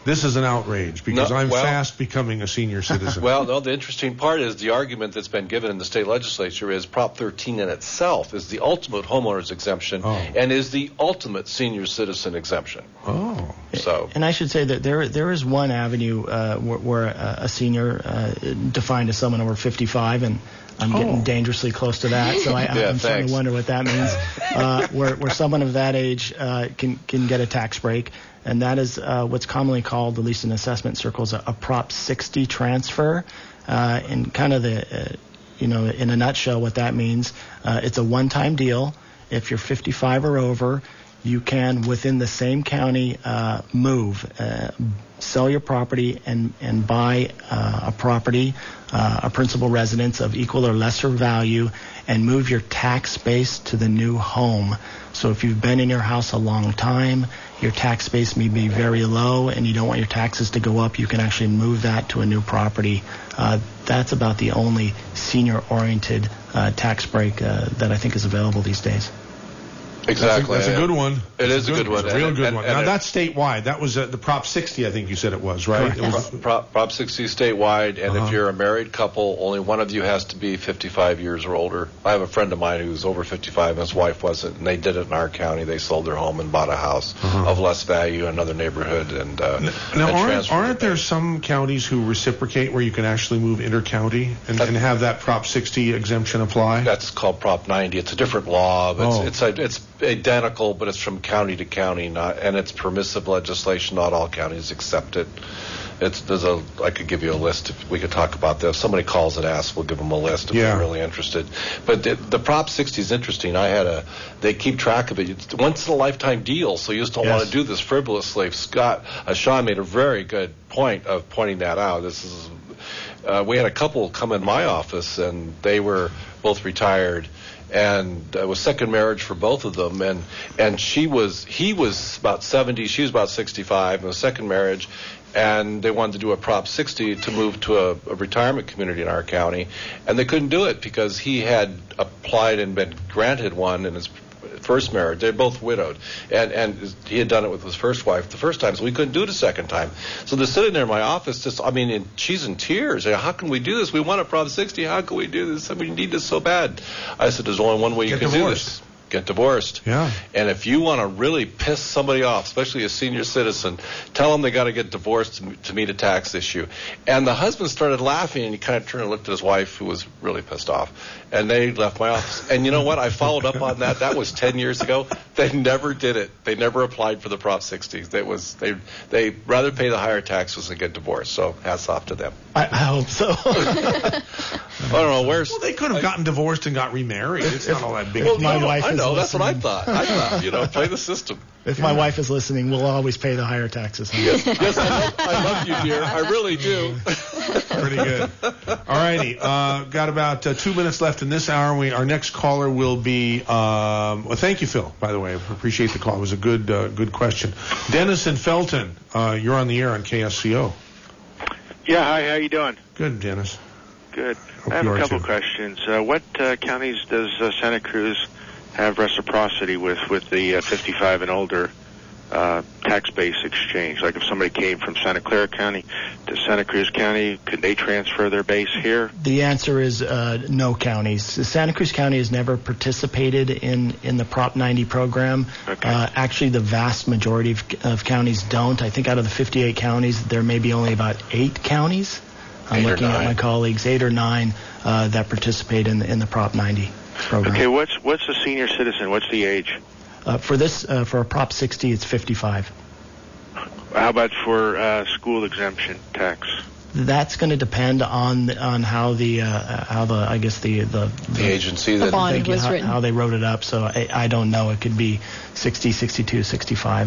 This is an outrage because I'm fast becoming a senior citizen. Well, no, the interesting part is the argument that's been given in the state legislature is Prop 13 in itself is the ultimate homeowner's exemption and is the ultimate senior citizen exemption. Oh. So. And I should say that there is one avenue where a senior defined as someone over 55, and I'm getting dangerously close to that, so I'm starting to wonder what that means. Where someone of that age can get a tax break. And that is what's commonly called, at least in assessment circles, a Prop 60 transfer. And kind of in a nutshell, what that means, it's a one-time deal. If you're 55 or over, you can, within the same county, move, sell your property and buy a property, a principal residence of equal or lesser value, and move your tax base to the new home. So if you've been in your house a long time, your tax base may be very low, and you don't want your taxes to go up, you can actually move that to a new property. That's about the only senior-oriented tax break that I think is available these days. Exactly. That's a good one. It is a good one. It's a real good one. Now, that's statewide. That was the Prop 60, I think you said it was, right? It was Prop 60 statewide, and if you're a married couple, only one of you has to be 55 years or older. I have a friend of mine who's over 55, and his wife wasn't, and they did it in our county. They sold their home and bought a house of less value in another neighborhood. And now, aren't there some counties who reciprocate where you can actually move inter-county and have that Prop 60 exemption apply? That's called Prop 90. It's a different law. It's identical, but it's from county to county, and it's permissive legislation. Not all counties accept it. I could give you a list if we could talk about this. If somebody calls and asks, we'll give them a list if they're really interested. But the Prop 60 is interesting. They keep track of it. It's once in a lifetime deal, so you just don't want to do this frivolously. Sean made a very good point of pointing that out. We had a couple come in my office, and they were both retired. And it was second marriage for both of them, and he was about 70, she was about 65, and a second marriage, and they wanted to do a Prop 60 to move to a retirement community in our county, and they couldn't do it because he had applied and been granted one in his first marriage. They're both widowed, and he had done it with his first wife the first time, so we couldn't do it a second time. So they're sitting there in my office, she's in tears. How can we do this? We want a Prop 60. How can we do this? We need this so bad. I said, there's only one way you can do this. Get divorced. Yeah. And if you want to really piss somebody off, especially a senior citizen, tell them they got to get divorced to meet a tax issue. And the husband started laughing, and he kind of turned and looked at his wife, who was really pissed off. And they left my office. And you know what? I followed up on that. That was 10 years ago. They never did it. They never applied for the Prop 60. They rather pay the higher taxes than get divorced. So hats off to them. I hope so. I don't know where's. Well, they could have gotten divorced and got remarried. It's not all that big. I know. That's what I thought. Play the system. If my wife is listening, we'll always pay the higher taxes. Yes, I love you, dear. I really do. Pretty good. All righty. Got about 2 minutes left in this hour. Our next caller will be. Well, thank you, Phil. By the way, I appreciate the call. It was a good question. Dennis and Felton, you're on the air on KSCO. Yeah. Hi. How you doing? Good, Dennis. Good. I have a couple questions. What counties does Santa Cruz have reciprocity with the 55 and older tax base exchange? Like if somebody came from Santa Clara County to Santa Cruz County, could they transfer their base here? The answer is no counties. Santa Cruz County has never participated in the Prop 90 program. Okay. Actually, the vast majority of counties don't. I think out of the 58 counties, there may be only about 8 counties. I'm looking at my colleagues, 8 or 9 that participate in the Prop 90 program. Okay, what's a senior citizen? What's the age? For a Prop 60, it's 55. How about for school exemption tax? That's going to depend on how the agency the bond was written, how they wrote it up. So I don't know. It could be 60, 62, 65.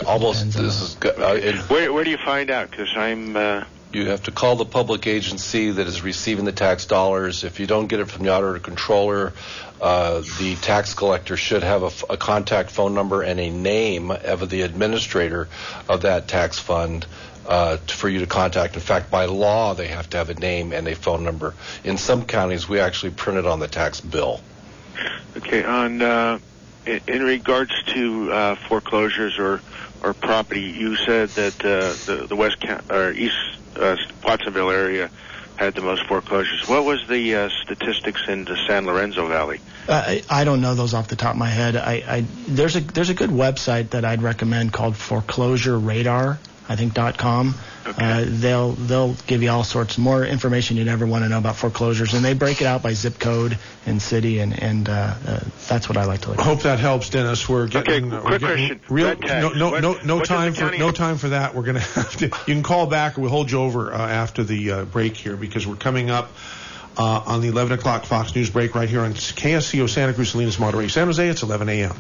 Where do you find out? Because I'm. You have to call the public agency that is receiving the tax dollars. If you don't get it from the auditor controller, the tax collector should have a contact phone number and a name of the administrator of that tax fund for you to contact. In fact, by law, they have to have a name and a phone number. In some counties, we actually print it on the tax bill. Okay. In regards to foreclosures or or property, you said that the West or East Watsonville area had the most foreclosures. What was the statistics in the San Lorenzo Valley? I don't know those off the top of my head. There's a good website that I'd recommend called Foreclosure Radar, I think .com. Okay. They'll give you all sorts more information you'd ever want to know about foreclosures, and they break it out by zip code and city, and that's what I like to look at. Hope that helps, Dennis. We're getting quick question. No time for that. We're gonna have to. You can call back, or we'll hold you over after the break here, because we're coming up on the 11 o'clock Fox News break right here on KSCO Santa Cruz, Salinas, Monterey, San Jose. It's 11 a.m.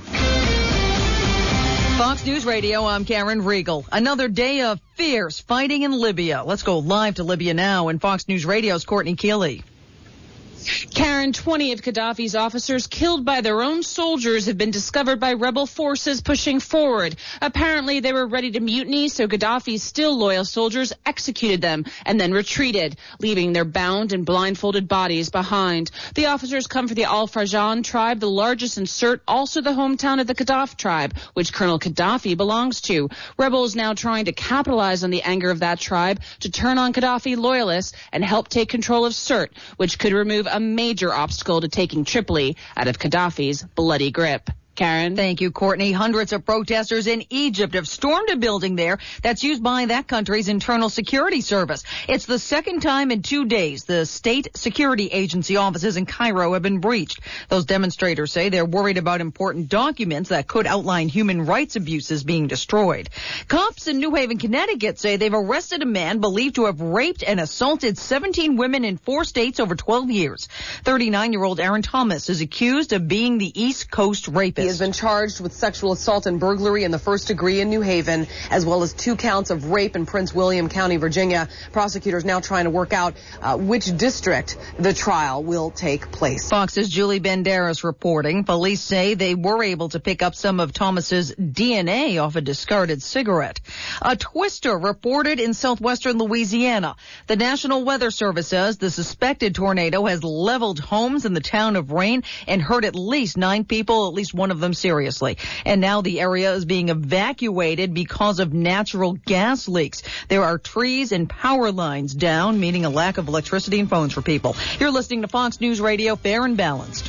Fox News Radio, I'm Karen Riegel. Another day of fierce fighting in Libya. Let's go live to Libya now, and Fox News Radio's Courtney Keeley. Karen, 20 of Gaddafi's officers killed by their own soldiers have been discovered by rebel forces pushing forward. Apparently, they were ready to mutiny, so Gaddafi's still loyal soldiers executed them and then retreated, leaving their bound and blindfolded bodies behind. The officers come from the Al-Farjan tribe, the largest in Sirte, also the hometown of the Gaddafi tribe, which Colonel Gaddafi belongs to. Rebels now trying to capitalize on the anger of that tribe to turn on Gaddafi loyalists and help take control of Sirte, which could remove a major obstacle to taking Tripoli out of Gaddafi's bloody grip. Karen. Thank you, Courtney. Hundreds of protesters in Egypt have stormed a building there that's used by that country's internal security service. It's the second time in 2 days the state security agency offices in Cairo have been breached. Those demonstrators say they're worried about important documents that could outline human rights abuses being destroyed. Cops in New Haven, Connecticut say they've arrested a man believed to have raped and assaulted 17 women in 4 states over 12 years. 39-year-old Aaron Thomas is accused of being the East Coast rapist. He has been charged with sexual assault and burglary in the first degree in New Haven, as well as 2 counts of rape in Prince William County, Virginia. Prosecutors now trying to work out which district the trial will take place. Fox's Julie Banderas reporting. Police say they were able to pick up some of Thomas's DNA off a discarded cigarette. A twister reported in southwestern Louisiana. The National Weather Service says the suspected tornado has leveled homes in the town of Rain and hurt at least 9 people, at least one of them seriously. And now the area is being evacuated because of natural gas leaks. There are trees and power lines down, meaning a lack of electricity and phones for people. You're listening to Fox News Radio, fair and balanced.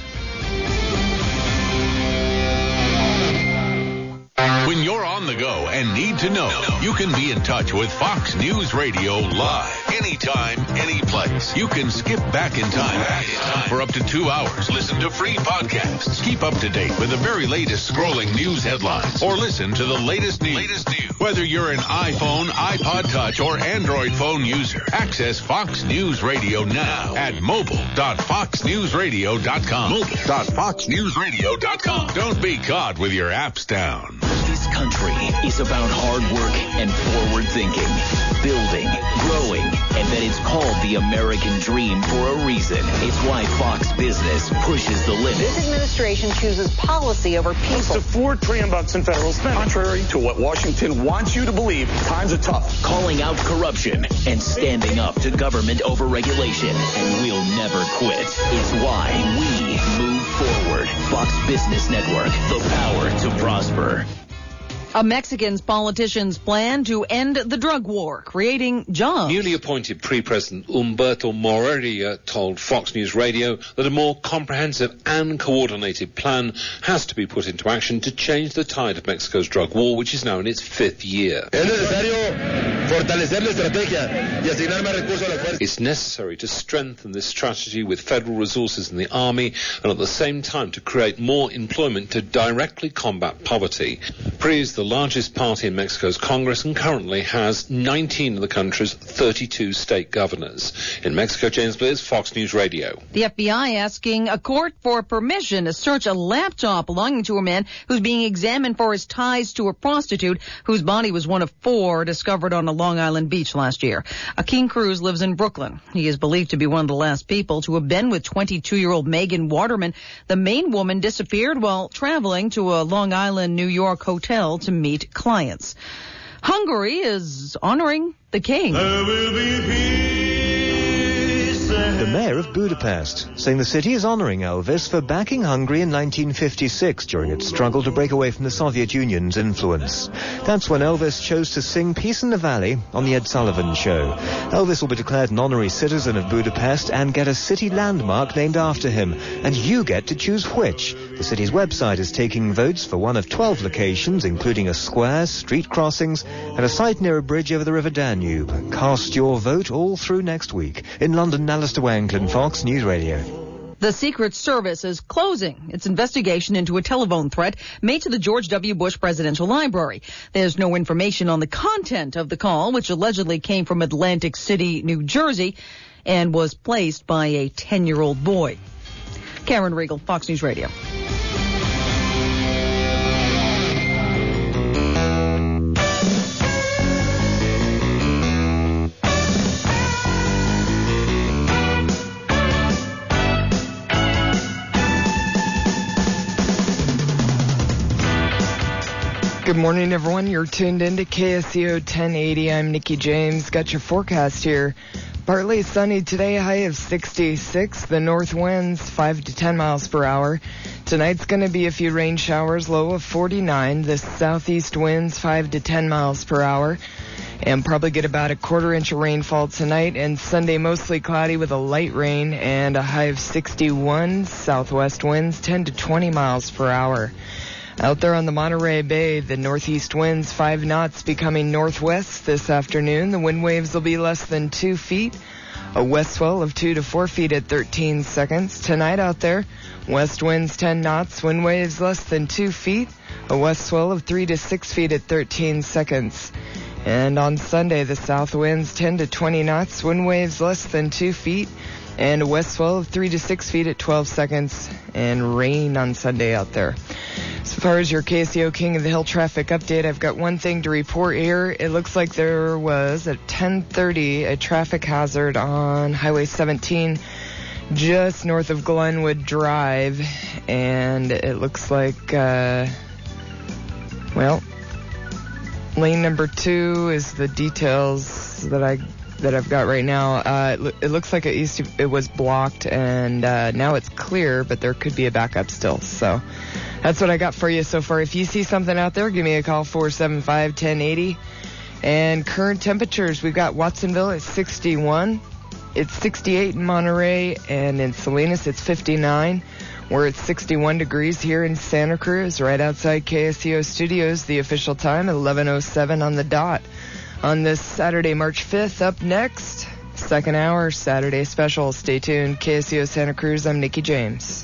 When you're on the go and need to know, you can be in touch with Fox News Radio live, anytime, any place. You can skip back in time for up to 2 hours. Listen to free podcasts. Keep up to date with the very latest scrolling news headlines, or listen to the latest news. Whether you're an iPhone, iPod Touch, or Android phone user, access Fox News Radio now at mobile.foxnewsradio.com. Mobile.foxnewsradio.com. Don't be caught with your apps down. This country is about hard work and forward thinking, building, growing, and that it's called the American dream for a reason. It's why Fox Business pushes the limits. This administration chooses policy over people. It's to $4 trillion in federal spending. Contrary to what Washington wants you to believe, times are tough. Calling out corruption and standing up to government overregulation. And we'll never quit. It's why we move forward. Fox Business Network, the power to prosper. A Mexican politician's plan to end the drug war, creating jobs. Newly appointed pre-president Humberto Moreira told Fox News Radio that a more comprehensive and coordinated plan has to be put into action to change the tide of Mexico's drug war, which is now in its 5th year. It's necessary to strengthen this strategy with federal resources in the army and at the same time to create more employment to directly combat poverty. PRI is the largest party in Mexico's Congress and currently has 19 of the country's 32 state governors. In Mexico, James Bliss, Fox News Radio. The FBI asking a court for permission to search a laptop belonging to a man who's being examined for his ties to a prostitute whose body was one of 4 discovered on a Long Island beach last year. Akeem Cruz lives in Brooklyn. He is believed to be one of the last people to have been with 22-year-old Megan Waterman. The Maine woman disappeared while traveling to a Long Island, New York hotel to meet clients. Hungary is honoring the king. There will be peace The mayor of Budapest, saying the city is honoring Elvis for backing Hungary in 1956 during its struggle to break away from the Soviet Union's influence. That's when Elvis chose to sing Peace in the Valley on the Ed Sullivan Show. Elvis will be declared an honorary citizen of Budapest and get a city landmark named after him. And you get to choose which. The city's website is taking votes for one of 12 locations, including a square, street crossings, and a site near a bridge over the River Danube. Cast your vote all through next week. In London, Alistair Wanklin, Fox News Radio. The Secret Service is closing its investigation into a telephone threat made to the George W. Bush Presidential Library. There's no information on the content of the call, which allegedly came from Atlantic City, New Jersey, and was placed by a 10-year-old boy. Karen Riegel, Fox News Radio. Good morning, everyone. You're tuned into KSCO 1080. I'm Nikki James. Got your forecast here. Partly sunny today, high of 66. The north winds 5 to 10 miles per hour. Tonight's going to be a few rain showers, low of 49. The southeast winds 5 to 10 miles per hour. And probably get about a quarter inch of rainfall tonight. And Sunday mostly cloudy with a light rain and a high of 61. Southwest winds 10 to 20 miles per hour. Out there on the Monterey Bay, the northeast winds 5 knots becoming northwest this afternoon. The wind waves will be less than 2 feet. A west swell of 2 to 4 feet at 13 seconds. Tonight out there, west winds 10 knots, wind waves less than 2 feet. A west swell of 3 to 6 feet at 13 seconds. And on Sunday, the south winds 10 to 20 knots, wind waves less than 2 feet. And a west swell of 3 to 6 feet at 12 seconds. And rain on Sunday out there. As far as your KSCO King of the Hill traffic update, I've got one thing to report here. It looks like there was at 10:30 a traffic hazard on Highway 17 just north of Glenwood Drive. And it looks like, lane number 2 is the details that I've got right now. It looks like it was blocked, and now it's clear, but there could be a backup still. So that's what I got for you so far. If you see something out there, give me a call, 475-1080. And current temperatures, we've got Watsonville at 61. It's 68 in Monterey, and in Salinas it's 59. We're at 61 degrees here in Santa Cruz, right outside KSCO Studios. The official time at 11:07 on the dot. On this Saturday, March 5th, up next, second hour, Saturday special. Stay tuned. KSCO Santa Cruz, I'm Nikki James.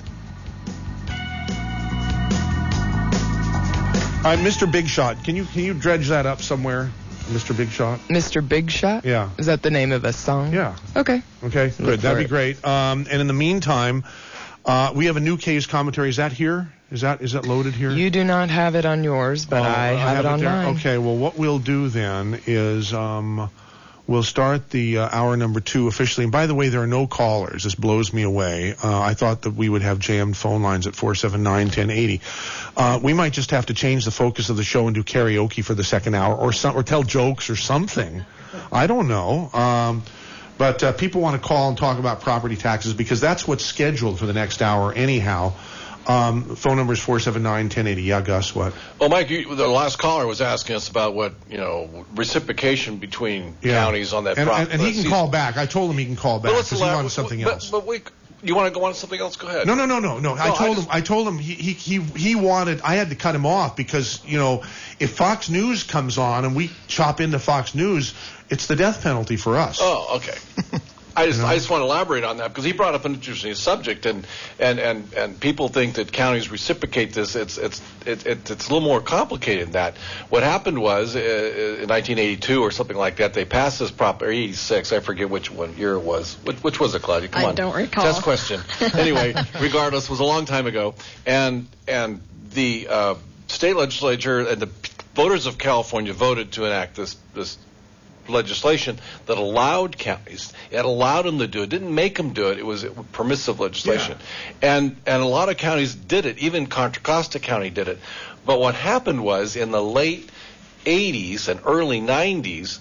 Mr. Big Shot, can you dredge that up somewhere, Mr. Big Shot? Mr. Big Shot? Yeah. Is that the name of a song? Yeah. Okay. Okay, good. That'd be great. And in the meantime, we have a new case commentary. Is that here? Is that loaded here? You do not have it on yours, but I have it on mine. Okay, well, what we'll do then is we'll start the hour number 2 officially. And by the way, there are no callers. This blows me away. I thought that we would have jammed phone lines at 479-1080. We might just have to change the focus of the show and do karaoke for the second hour or tell jokes or something. I don't know. But people want to call and talk about property taxes because that's what's scheduled for the next hour anyhow. Phone number is 479-1080. Yeah, Gus, what? Well, Mike, the last caller was asking us about what, reciprocation between counties on that property. And he can call back. I told him he can call back because he wanted something else. But you want to go on to something else? Go ahead. No. I told him he wanted. I had to cut him off because if Fox News comes on and we chop into Fox News, it's the death penalty for us. Oh, okay. I just want to elaborate on that because he brought up an interesting subject, and people think that counties reciprocate this. It's a little more complicated than that. What happened was in 1982 or something like that, they passed this prop, or 86, I forget which year it was. Which was it, Claudia? Come on. I don't recall. Test question. Anyway, regardless, it was a long time ago, and the state legislature and the voters of California voted to enact this legislation that allowed counties. It allowed them to do it. It didn't make them do it. It was permissive legislation. Yeah. And a lot of counties did it. Even Contra Costa County did it. But what happened was in the late 80s and early 90s,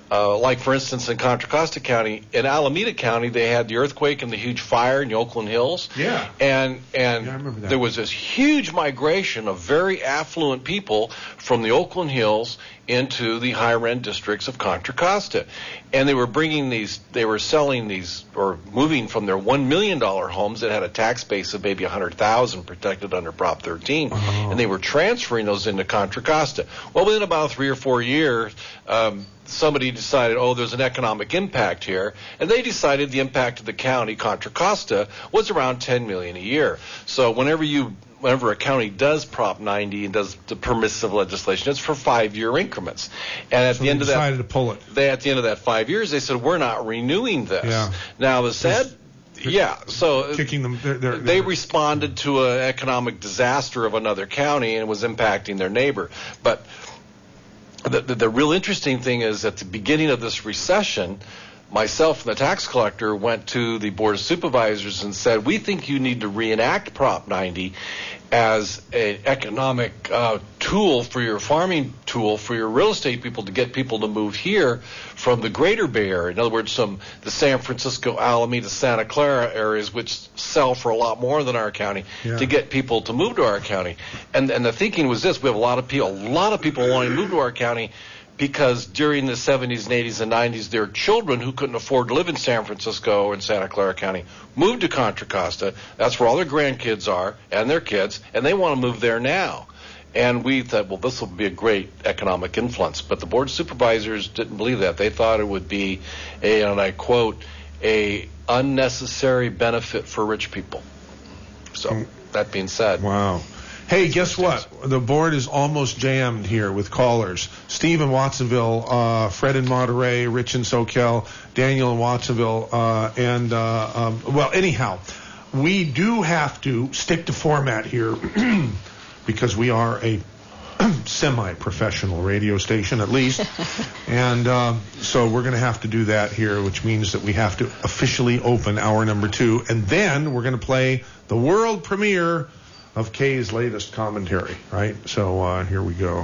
Like, for instance, in Contra Costa County, in Alameda County, they had the earthquake and the huge fire in the Oakland Hills. Yeah. And I remember that. there was this huge migration of very affluent people from the Oakland Hills into the high-rent districts of Contra Costa. And they were selling these, or moving from their $1 million homes that had a tax base of maybe $100,000 protected under Prop 13, and they were transferring those into Contra Costa. Well, within about 3 or 4 years, somebody decided, there's an economic impact here, and they decided the impact of the county, Contra Costa, was around $10 million a year. So whenever a county does Prop 90 and does the permissive legislation, it's for 5-year increments. And at the end of that, decided to pull it. At the end of that 5 years, they said, we're not renewing this. Yeah. Now, the said, so kicking them. They responded to an economic disaster of another county, and it was impacting their neighbor. But the real interesting thing is, at the beginning of this recession, myself and the tax collector went to the Board of Supervisors and said, we think you need to reenact Prop 90 as an economic tool for your farming tool for your real estate people to get people to move here from the greater Bay Area. In other words, the San Francisco, Alameda, Santa Clara areas, which sell for a lot more than our county, to get people to move to our county. And the thinking was this: we have a lot of people wanting to move to our county, because during the 70s and 80s and 90s, their children who couldn't afford to live in San Francisco or in Santa Clara County moved to Contra Costa. That's where all their grandkids are and their kids, and they want to move there now. And we thought, well, this will be a great economic influence. But the Board of Supervisors didn't believe that. They thought it would be, and I quote, a unnecessary benefit for rich people. So, that being said. Wow. Hey, guess what? The board is almost jammed here with callers. Steve in Watsonville, Fred in Monterey, Rich in Soquel, Daniel in Watsonville, anyhow, we do have to stick to format here because we are a semi-professional radio station, at least. And so we're going to have to do that here, which means that we have to officially open hour number 2. And then we're going to play the world premiere of Kay's latest commentary, right? So here we go.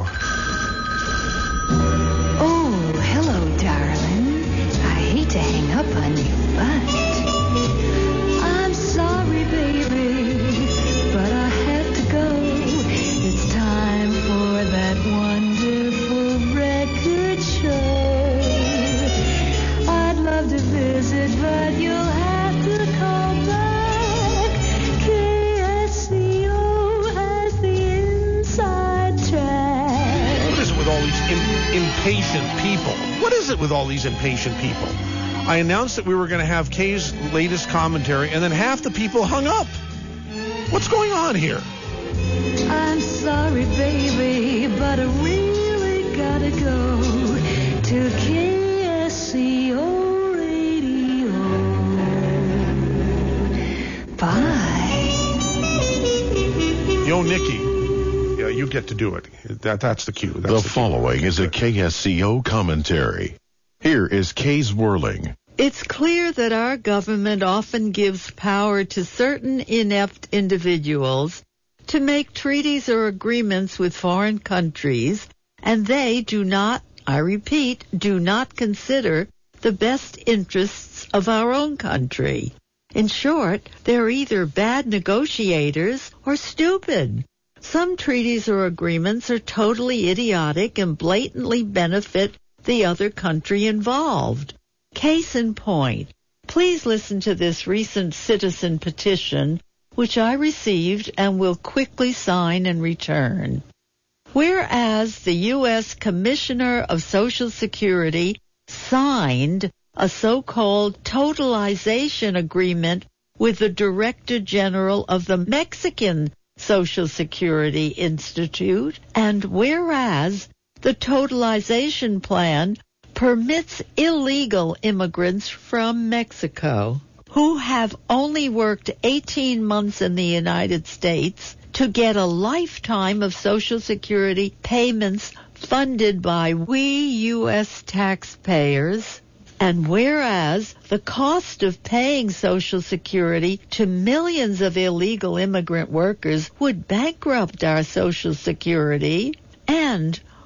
Oh, hello, darling. I hate to hang up on you, but I'm sorry, baby, but I have to go. It's time for that wonderful record show. I'd love to visit, but you'll have to call back. Impatient people. What is it with all these impatient people? I announced that we were going to have Kay's latest commentary, and then half the people hung up. What's going on here? I'm sorry, baby, but I really gotta go to KSCO Radio. Bye. Yo, Nikki. You get to do it. That's the cue. The following is a KSCO commentary. Here is Kay's Whirling. It's clear that our government often gives power to certain inept individuals to make treaties or agreements with foreign countries, and they do not, I repeat, do not consider the best interests of our own country. In short, they're either bad negotiators or stupid. Some treaties or agreements are totally idiotic and blatantly benefit the other country involved. Case in point, please listen to this recent citizen petition, which I received and will quickly sign and return. Whereas the U.S. Commissioner of Social Security signed a so-called totalization agreement with the Director General of the Mexican Social Security Institute, and whereas the totalization plan permits illegal immigrants from Mexico who have only worked 18 months in the United States to get a lifetime of Social Security payments funded by we U.S. taxpayers. And whereas the cost of paying Social Security to millions of illegal immigrant workers would bankrupt our Social Security, and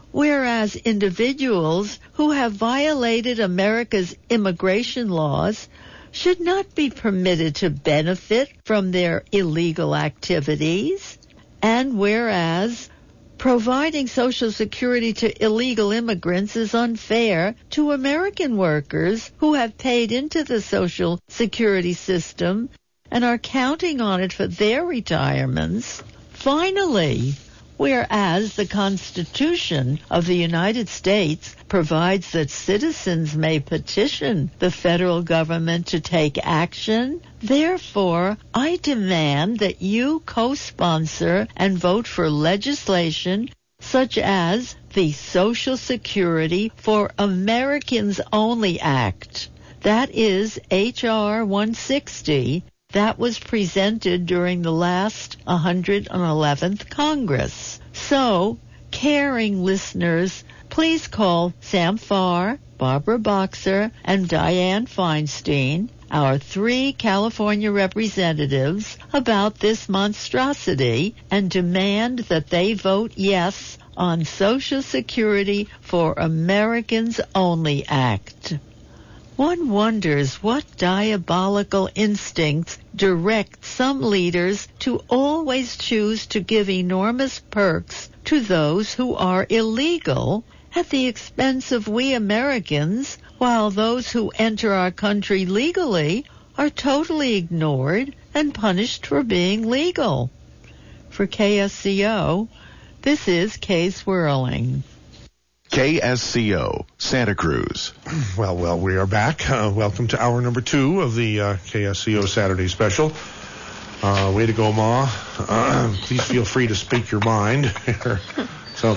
whereas individuals who have violated America's immigration laws should not be permitted to benefit from their illegal activities, and whereas providing Social Security to illegal immigrants is unfair to American workers who have paid into the Social Security system and are counting on it for their retirements. Finally, whereas the Constitution of the United States provides that citizens may petition the federal government to take action, therefore, I demand that you co-sponsor and vote for legislation such as the Social Security for Americans Only Act. That is H.R. 160. That was presented during the last 111th Congress. So, caring listeners, please call Sam Farr, Barbara Boxer, and Dianne Feinstein, our 3 California representatives, about this monstrosity and demand that they vote yes on Social Security for Americans Only Act. One wonders what diabolical instincts direct some leaders to always choose to give enormous perks to those who are illegal at the expense of we Americans, while those who enter our country legally are totally ignored and punished for being legal. For KSCO, this is Kay Swirling. KSCO, Santa Cruz. Well, we are back. Welcome to hour number 2 of the KSCO Saturday Special. Way to go, Ma. Please feel free to speak your mind. So,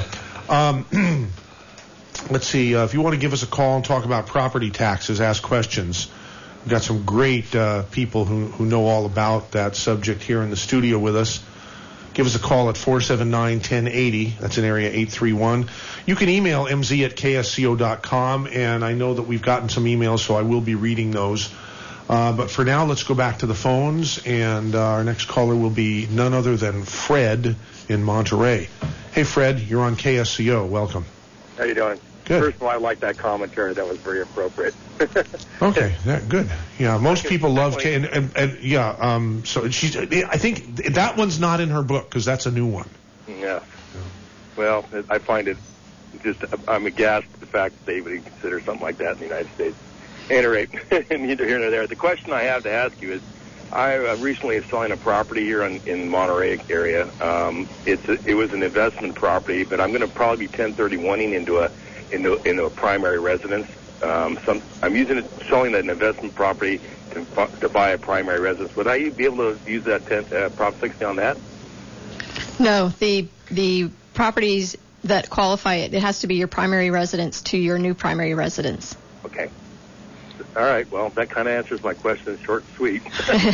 let's see. If you want to give us a call and talk about property taxes, ask questions. We've got some great people who know all about that subject here in the studio with us. Give us a call at 479-1080. That's in area 831. You can email mz@ksco.com, and I know that we've gotten some emails, so I will be reading those. But for now, let's go back to the phones, and our next caller will be none other than Fred in Monterey. Hey, Fred, you're on KSCO. Welcome. How you doing? Good. First of all, I like that commentary. That was very appropriate. Okay, good. Yeah, most people love Kay, and so she's. I think that one's not in her book because that's a new one. Yeah. Well, I find it I'm aghast at the fact that they would consider something like that in the United States. At any rate, neither here nor there. The question I have to ask you is, I recently was selling a property here in Monterey area. It was an investment property, but I'm going to probably be 1031ing into a primary residence. I'm selling an investment property to buy a primary residence. Would I be able to use that Prop 60 on that? No, the properties that qualify it has to be your primary residence to your new primary residence. Okay. All right. Well, that kind of answers my question. Short and sweet.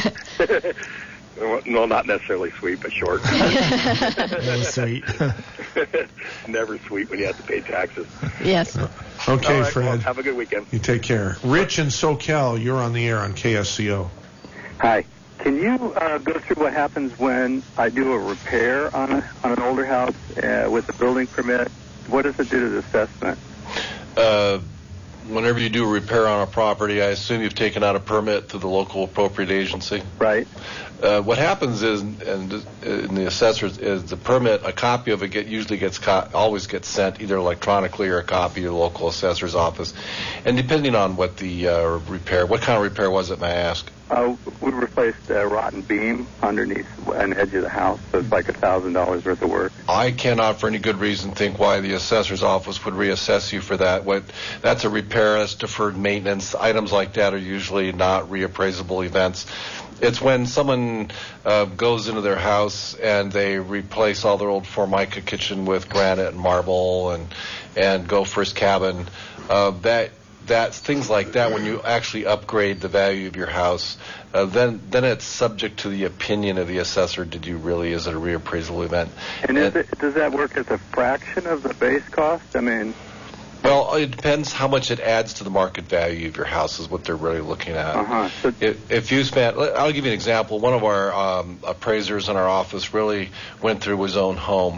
No, not necessarily sweet, but short. Never sweet. Never sweet when you have to pay taxes. Yes. Okay, right, Fred. well, have a good weekend. You take care. Rich in SoCal, you're on the air on KSCO. Hi. Can you go through what happens when I do a repair on an older house with a building permit? What does it do to the assessment? Whenever you do a repair on a property, I assume you've taken out a permit through the local appropriate agency. Right. What happens is, and in the assessors, is the permit, a copy of it always gets sent either electronically or a copy to the local assessor's office. And depending on what the what kind of repair was it, may I ask? We replaced a rotten beam underneath an edge of the house, so it's like $1,000 worth of work. I cannot, for any good reason, think why the assessor's office would reassess you for that. That's a repair, that's deferred maintenance. Items like that are usually not reappraisable events. It's when someone goes into their house and they replace all their old Formica kitchen with granite and marble and go first cabin. That's things like that. When you actually upgrade the value of your house, then it's subject to the opinion of the assessor. Is it a reappraisal event? And does that work as a fraction of the base cost? I mean. Well, it depends how much it adds to the market value of your house is what they're really looking at. So if you spent, I'll give you an example. One of our appraisers in our office really went through his own home,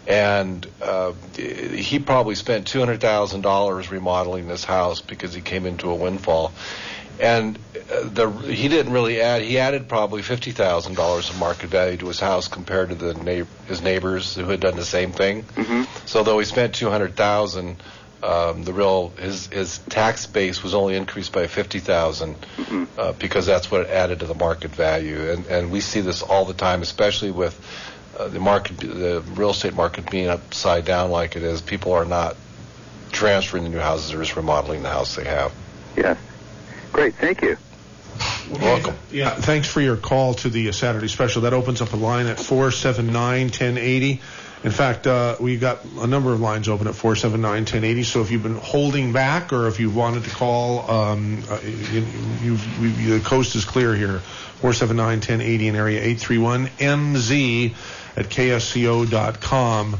And he probably spent $200,000 remodeling this house because he came into a windfall. And he didn't really add. He added probably $50,000 of market value to his house compared to his neighbors who had done the same thing. Mm-hmm. So though he spent $200,000, his tax base was only increased by $50,000 because that's what it added to the market value. And we see this all the time, especially with the real estate market being upside down like it is. People are not transferring the new houses; they're just remodeling the house they have. Yes. Great. Thank you. You're welcome. Yeah, thanks for your call to the Saturday special. That opens up a line at 479-1080. In fact, we got a number of lines open at 479-1080. So if you've been holding back or if you wanted to call, the coast is clear here. 479-1080 in area 831-MZ at ksco.com.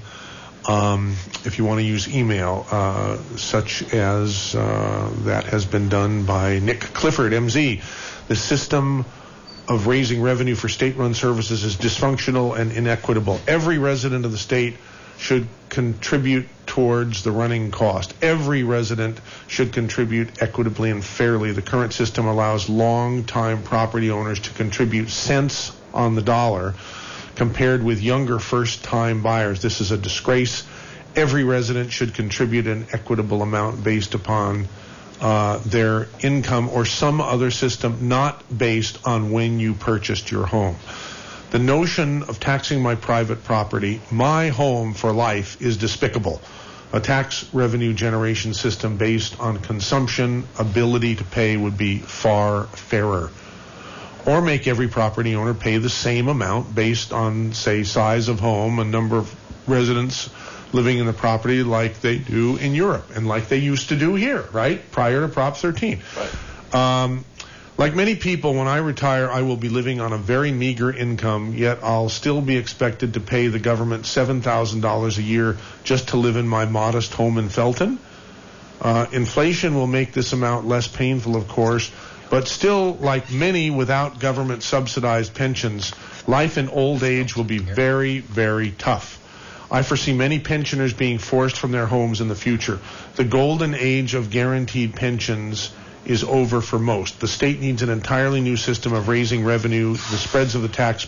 If you want to use email, such as that has been done by Nick Clifford, MZ. The system of raising revenue for state-run services is dysfunctional and inequitable. Every resident of the state should contribute towards the running cost. Every resident should contribute equitably and fairly. The current system allows long-time property owners to contribute cents on the dollar compared with younger first-time buyers. This is a disgrace. Every resident should contribute an equitable amount based upon their income or some other system, not based on when you purchased your home. The notion of taxing my private property, my home for life, is despicable. A tax revenue generation system based on consumption ability to pay would be far fairer. Or make every property owner pay the same amount based on, say, size of home and number of residents living in the property like they do in Europe and like they used to do here, right, prior to Prop 13. Right. Like many people, when I retire, I will be living on a very meager income, yet I'll still be expected to pay the government $7,000 a year just to live in my modest home in Felton. Inflation will make this amount less painful, of course, but still, like many without government-subsidized pensions, life in old age will be very, very tough. I foresee many pensioners being forced from their homes in the future. The golden age of guaranteed pensions is over for most. The state needs an entirely new system of raising revenue that spreads the tax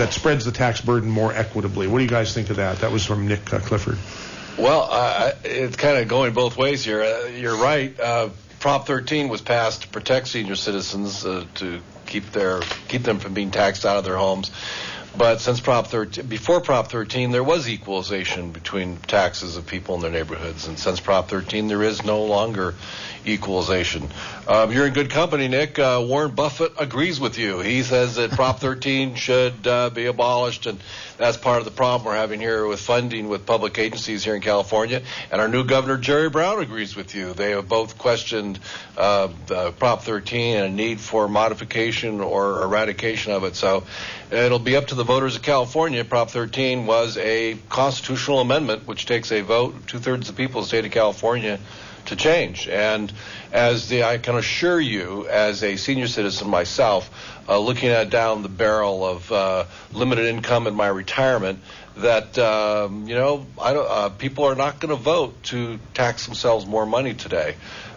burden more equitably. What do you guys think of that? That was from Nick Clifford. Well, it's kind of going both ways here. You're right. Prop 13 was passed to protect senior citizens to keep them from being taxed out of their homes. But since before Prop 13, there was equalization between taxes of people in their neighborhoods, and since Prop 13, there is no longer equalization. You're in good company, Nick. Warren Buffett agrees with you. He says that Prop 13 should be abolished, and that's part of the problem we're having here with funding with public agencies here in California. And our new governor, Jerry Brown, agrees with you. They have both questioned Prop 13 and a need for modification or eradication of it. So it'll be up to the voters of California. Prop 13 was a constitutional amendment which takes a vote, 2/3 of the people of the state of California, to change. And I can assure you, as a senior citizen myself, looking down the barrel of limited income in my retirement, that people are not going to vote to tax themselves more money today.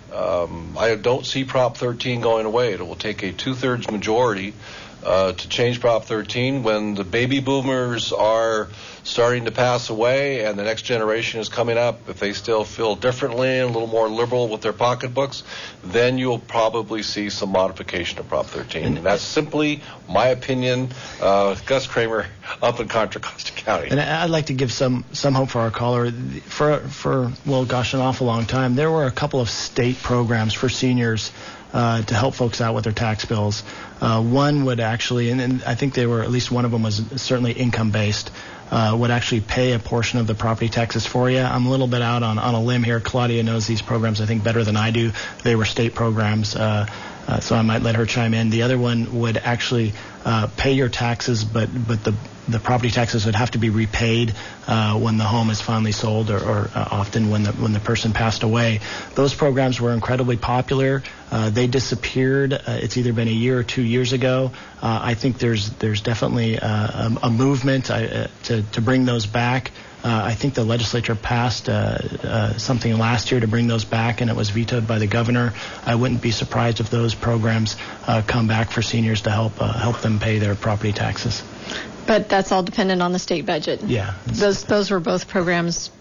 I don't see Prop 13 going away. It will take a 2/3 majority to change Prop 13 when the baby boomers are starting to pass away and the next generation is coming up. If they still feel differently and a little more liberal with their pocketbooks, then you'll probably see some modification of Prop 13. And that's simply my opinion. Gus Kramer up in Contra Costa County. And I'd like to give some hope for our caller. For an awful long time, there were a couple of state programs for seniors to help folks out with their tax bills. One would actually, and I think at least one of them was certainly income-based, would actually pay a portion of the property taxes for you. I'm a little bit out on a limb here. Claudia knows these programs, I think, better than I do. They were state programs, so I might let her chime in. The other one would actually pay your taxes, but the property taxes would have to be repaid when the home is finally sold, or often when the person passed away. Those programs were incredibly popular. They disappeared. It's either been a year or 2 years ago. I think there's definitely a movement to bring those back. I think the legislature passed something last year to bring those back, and it was vetoed by the governor. I wouldn't be surprised if those programs come back for seniors to help them pay their property taxes. But that's all dependent on the state budget. Yeah. Those were both programs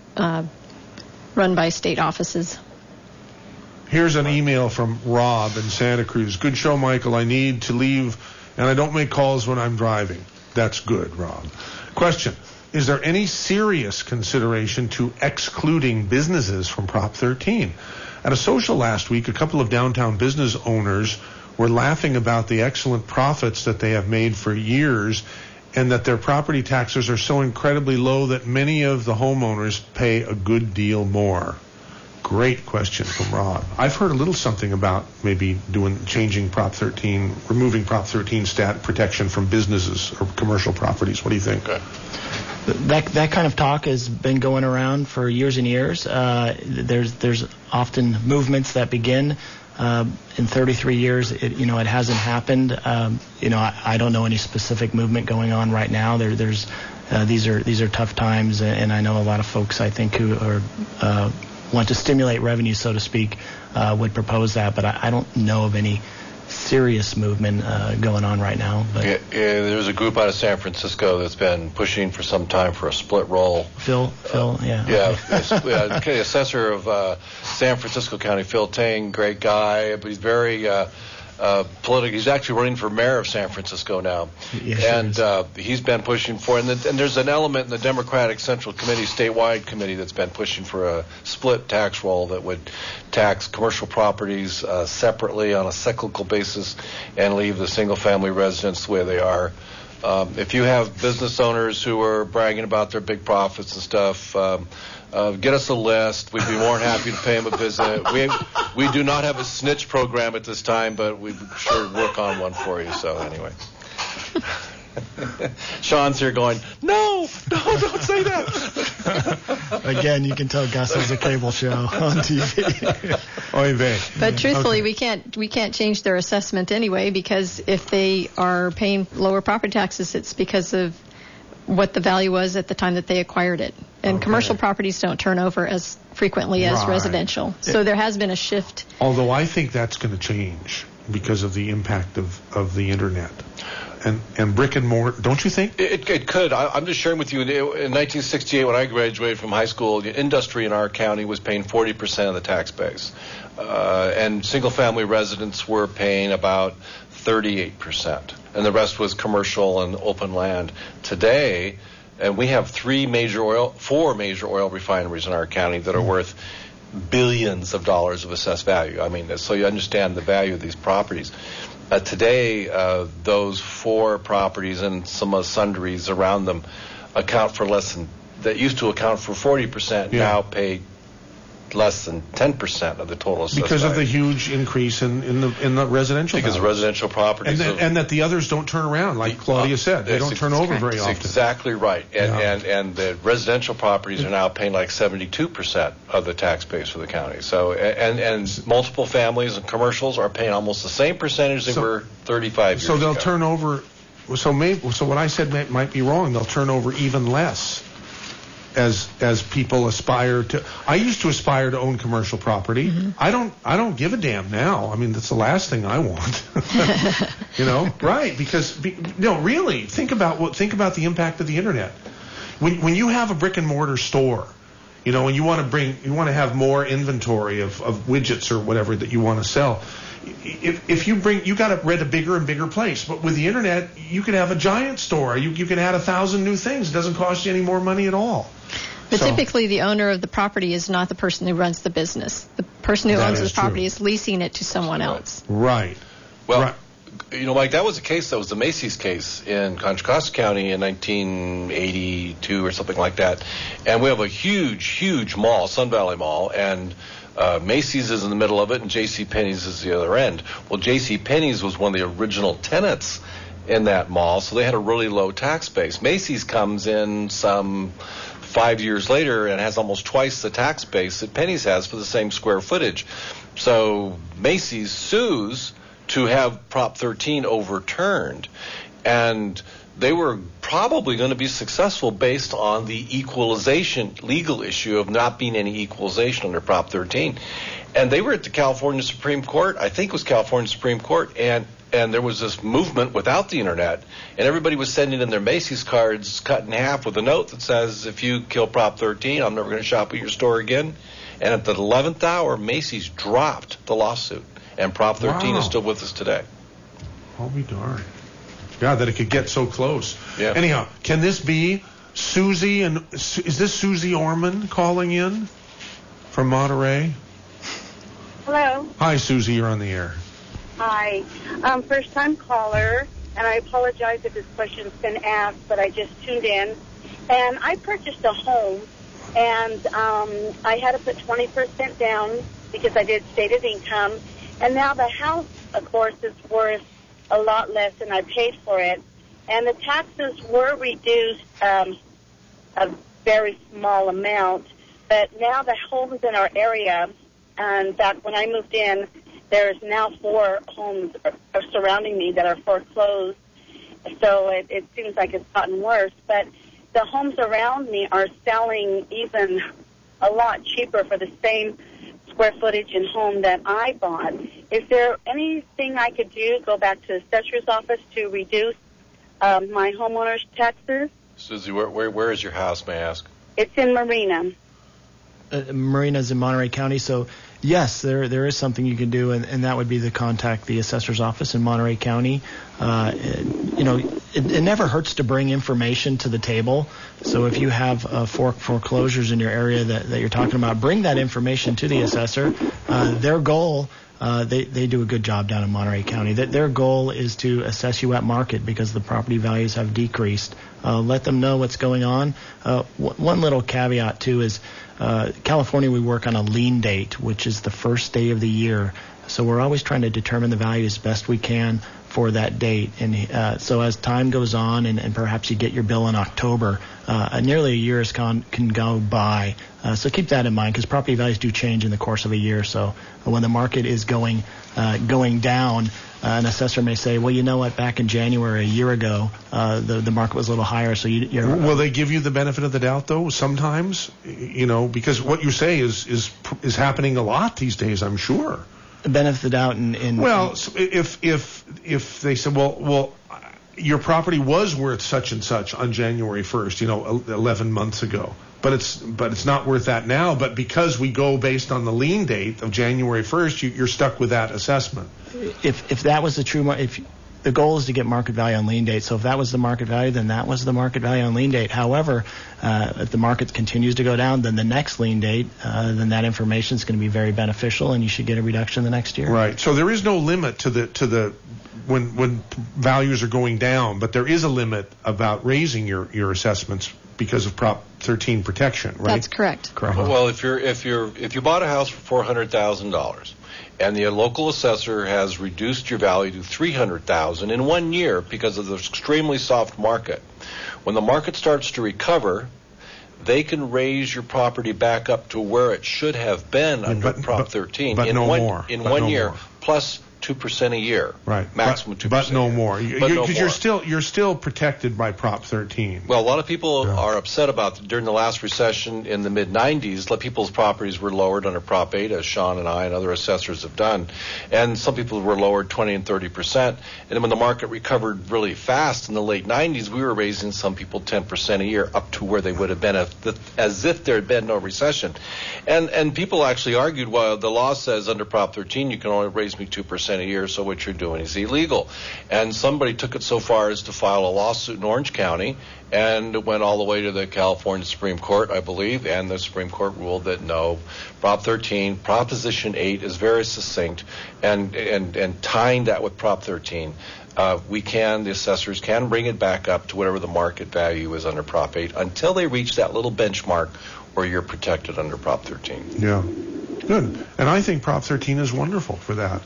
run by state offices. Here's an email from Rob in Santa Cruz. Good show, Michael. I need to leave, and I don't make calls when I'm driving. That's good, Rob. Question. Is there any serious consideration to excluding businesses from Prop 13? At a social last week, a couple of downtown business owners were laughing about the excellent profits that they have made for years and that their property taxes are so incredibly low that many of the homeowners pay a good deal more. Great question from Rob. I've heard a little something about maybe changing Prop 13, removing Prop 13 stat protection from businesses or commercial properties. What do you think? Okay. That kind of talk has been going around for years and years. There's often movements that begin. In 33 years, it hasn't happened. I don't know any specific movement going on right now. These are tough times, and I know a lot of folks, I think, who are want to stimulate revenue, so to speak, would propose that. But I don't know of any serious movement going on right now. But there's a group out of San Francisco that's been pushing for some time for a split roll. Phil, yeah. Yeah, okay, assessor of San Francisco County, Phil Tang, great guy, but he's very political. He's actually running for mayor of San Francisco now. Yes, and he's been pushing for, and there's an element in the Democratic Central Committee, statewide committee, that's been pushing for a split tax roll that would tax commercial properties separately on a cyclical basis and leave the single-family residents the way they are. If you have business owners who are bragging about their big profits and stuff, get us a list. We'd be more than happy to pay them a visit. We do not have a snitch program at this time, but we'd sure work on one for you. So anyway. Sean's here going, no, don't say that. Again, you can tell Gus has a cable show on TV. Oy vey. But truthfully, we can't change their assessment anyway, because if they are paying lower property taxes, it's because of what the value was at the time that they acquired it. And commercial properties don't turn over as frequently as residential. So there has been a shift. Although I think that's going to change because of the impact of the internet. And brick and mortar, don't you think? It could. I'm just sharing with you, in 1968, when I graduated from high school, the industry in our county was paying 40% of the tax base. And single-family residents were paying about 38%. And the rest was commercial and open land. Today, and we have four major oil refineries in our county that are worth billions of dollars of assessed value. I mean, so you understand the value of these properties. Today, those four properties and some sundries around them account for that used to account for 40%, now pay less than 10% of the total assessed because value. Of the huge increase in the residential because values. Of residential properties. And that the others don't turn around, like Claudia said. They don't turn over very often. Exactly right. And the residential properties are now paying like 72% of the tax base for the county. So and multiple families and commercials are paying almost the same percentage they were 35 years ago. So they'll turn over. So what I said might be wrong. They'll turn over even less. As people aspire to, I used to aspire to own commercial property. Mm-hmm. I don't give a damn now. I mean, that's the last thing I want. Right? Because really, think about the impact of the internet. When you have a brick and mortar store, and you want to have more inventory of widgets or whatever that you want to sell. If you got to rent a bigger and bigger place, but with the internet, you can have a giant store. You can add 1,000 new things. It doesn't cost you any more money at all. But typically, the owner of the property is not the person who runs the business. The person who owns the property is leasing it to someone else. Right. Well, Mike, that was a case. That was the Macy's case in Contra Costa County in 1982 or something like that. And we have a huge mall, Sun Valley Mall, and Macy's is in the middle of it, and JCPenney's is the other end. Well, JCPenney's was one of the original tenants in that mall, so they had a really low tax base. Macy's comes in some 5 years later and has almost twice the tax base that Penny's has for the same square footage. So Macy's sues to have Prop 13 overturned. And they were probably going to be successful based on the equalization legal issue of not being any equalization under Prop 13. And they were at the California Supreme Court, I think it was California Supreme Court, and there was this movement without the internet, and everybody was sending in their Macy's cards cut in half with a note that says, if you kill Prop 13, I'm never going to shop at your store again. And at the 11th hour, Macy's dropped the lawsuit, and Prop 13 is still with us today. I'll be darned. Yeah, that it could get so close. Yeah. Anyhow, can this be Susie, and is this Susie Orman calling in from Monterey? Hello. Hi, Susie, you're on the air. Hi. First-time caller, and I apologize if this question's been asked, but I just tuned in. And I purchased a home, and I had to put 20% down because I did stated income. And now the house, of course, is worth a lot less than I paid for it. And the taxes were reduced a very small amount. But now the homes in our area, in fact, when I moved in, there's now 4 homes are surrounding me that are foreclosed. So it seems like it's gotten worse. But the homes around me are selling even a lot cheaper for the same square footage and home that I bought. Is there anything I could do, go back to the assessor's office to reduce my homeowner's taxes? Susie, where is your house, may I ask? It's in Marina. Marina's in Monterey County, so yes, there is something you can do, and that would be to contact the assessor's office in Monterey County. It never hurts to bring information to the table. So if you have foreclosures in your area that you're talking about, bring that information to the assessor. Their goal, they do a good job down in Monterey County. Their goal is to assess you at market because the property values have decreased. Let them know what's going on. One little caveat, too, is California, we work on a lien date, which is the first day of the year. So we're always trying to determine the value as best we can for that date. And so as time goes on and perhaps you get your bill in October, nearly a year can go by. So keep that in mind because property values do change in the course of a year. So when the market is going down, an assessor may say, well, you know what, back in January a year ago, the market was a little higher. So you're will they give you the benefit of the doubt, though, sometimes? Because what you say is happening a lot these days, I'm sure. Benefit of the doubt well, so if they said, well, your property was worth such and such on January 1st, 11 months ago, but it's not worth that now. But because we go based on the lien date of January 1st, you're stuck with that assessment. If that was the true, if the goal is to get market value on lien date, so if that was the market value, then that was the market value on lien date. However, if the market continues to go down, then the next lien date, then that information is going to be very beneficial, and you should get a reduction the next year. Right. So there is no limit to the when values are going down, but there is a limit about raising your assessments because of Prop 13 protection, right? That's correct. Well, if you bought a house for $400,000. And the local assessor has reduced your value to $300,000 in 1 year because of the extremely soft market. When the market starts to recover, they can raise your property back up to where it should have been under Prop 13 but in no one more. in but 1 no year, more. plus 2% a year, right? Maximum 2%. But no more. Because you're still protected by Prop 13. Well, a lot of people are upset about that. During the last recession in the mid-'90s, people's properties were lowered under Prop 8, as Sean and I and other assessors have done, and some people were lowered 20 and 30%. And then when the market recovered really fast in the late '90s, we were raising some people 10% a year up to where they would have been as if there had been no recession. And people actually argued, well, the law says under Prop 13 you can only raise me 2% a year, so what you're doing is illegal. And somebody took it so far as to file a lawsuit in Orange County, and it went all the way to the California Supreme Court, I believe, and the Supreme Court ruled that no, Prop 13, Proposition 8 is very succinct, and tying that with Prop 13, the assessors can bring it back up to whatever the market value is under Prop 8 until they reach that little benchmark where you're protected under Prop 13. Yeah, good. And I think Prop 13 is wonderful for that.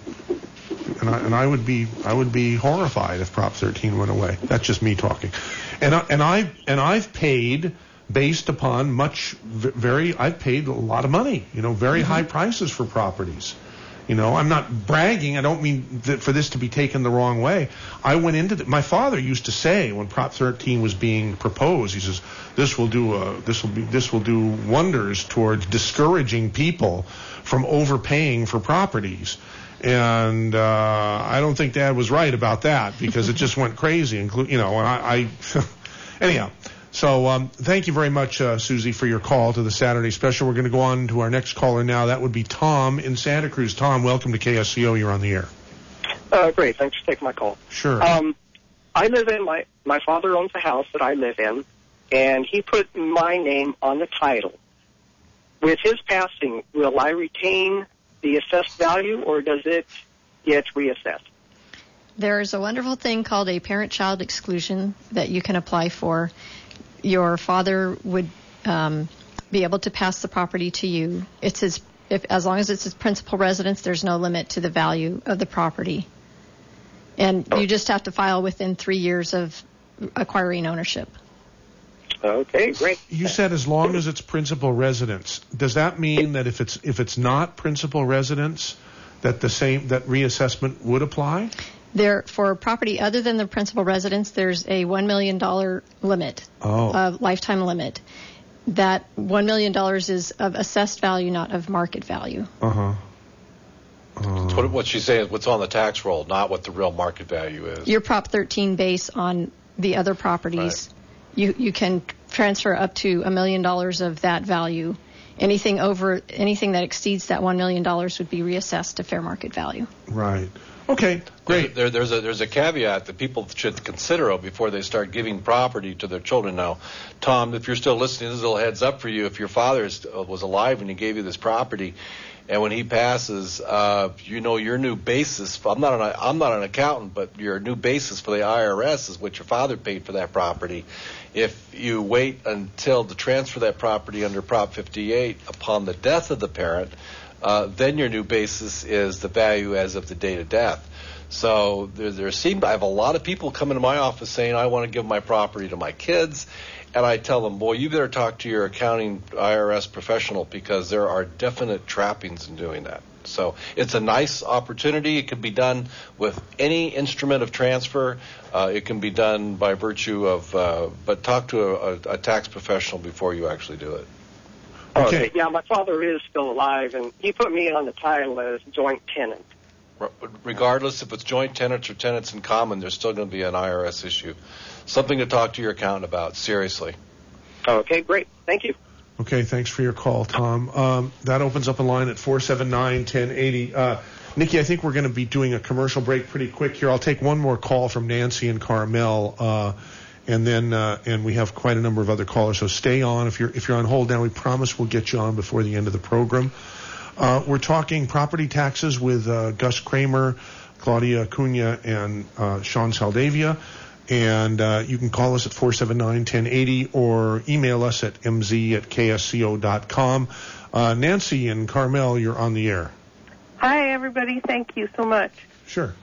And I would be horrified if Prop 13 went away. That's just me talking. And I've paid based upon I've paid a lot of money, very high prices for properties. You know, I'm not bragging. I don't mean for this to be taken the wrong way. I went into my father used to say when Prop 13 was being proposed, he says this will do wonders towards discouraging people from overpaying for properties. And I don't think Dad was right about that because it just went crazy. You know, and I anyhow. So thank you very much, Susie, for your call to the Saturday Special. We're going to go on to our next caller now. That would be Tom in Santa Cruz. Tom, welcome to KSCO. You're on the air. Great. Thanks for taking my call. Sure. I live in my father owns the house that I live in, and he put my name on the title. With his passing, will I retain the assessed value, or does it get reassessed? There's a wonderful thing called a parent-child exclusion that you can apply for. Your father would be able to pass the property to you. As long as it's his principal residence, there's no limit to the value of the property. And you just have to file within 3 years of acquiring ownership. Okay, great. You said as long as it's principal residence. Does that mean that if it's not principal residence, that that reassessment would apply? For property other than the principal residence, there's a $1 million limit, a lifetime limit. That $1 million is of assessed value, not of market value. What she's saying is what's on the tax roll, not what the real market value is. Your Prop 13 base on the other properties, right. You can transfer up to $1 million of that value. Anything that exceeds that $1 million would be reassessed to fair market value. Right. Okay, great. There's a caveat that people should consider before they start giving property to their children. Now, Tom, if you're still listening, this is a little heads up for you. If your father was alive when he gave you this property, and when he passes, your new basis. I'm not an accountant, but your new basis for the IRS is what your father paid for that property. If you wait until to transfer that property under Prop 58 upon the death of the parent, then your new basis is the value as of the date of death. So I have a lot of people come into my office saying, I want to give my property to my kids. And I tell them, boy, you better talk to your accounting IRS professional because there are definite trappings in doing that. So it's a nice opportunity. It can be done with any instrument of transfer. It can be done by virtue of, but talk to a tax professional before you actually do it. Okay. Yeah, my father is still alive, and he put me on the title as joint tenant. Regardless if it's joint tenants or tenants in common, there's still going to be an IRS issue. Something to talk to your accountant about, seriously. Okay, great. Thank you. Okay, thanks for your call, Tom. That opens up a line at 479-1080. Nikki, I think we're going to be doing a commercial break pretty quick here. I'll take one more call from Nancy and Carmel, and then and we have quite a number of other callers. So stay on. If you're on hold now, we promise we'll get you on before the end of the program. We're talking property taxes with Gus Kramer, Claudia Cunha, and Sean Saldavia. And you can call us at 479-1080 or email us at mz@ksco.com. Nancy and Carmel, you're on the air. Hi, everybody. Thank you so much. Sure.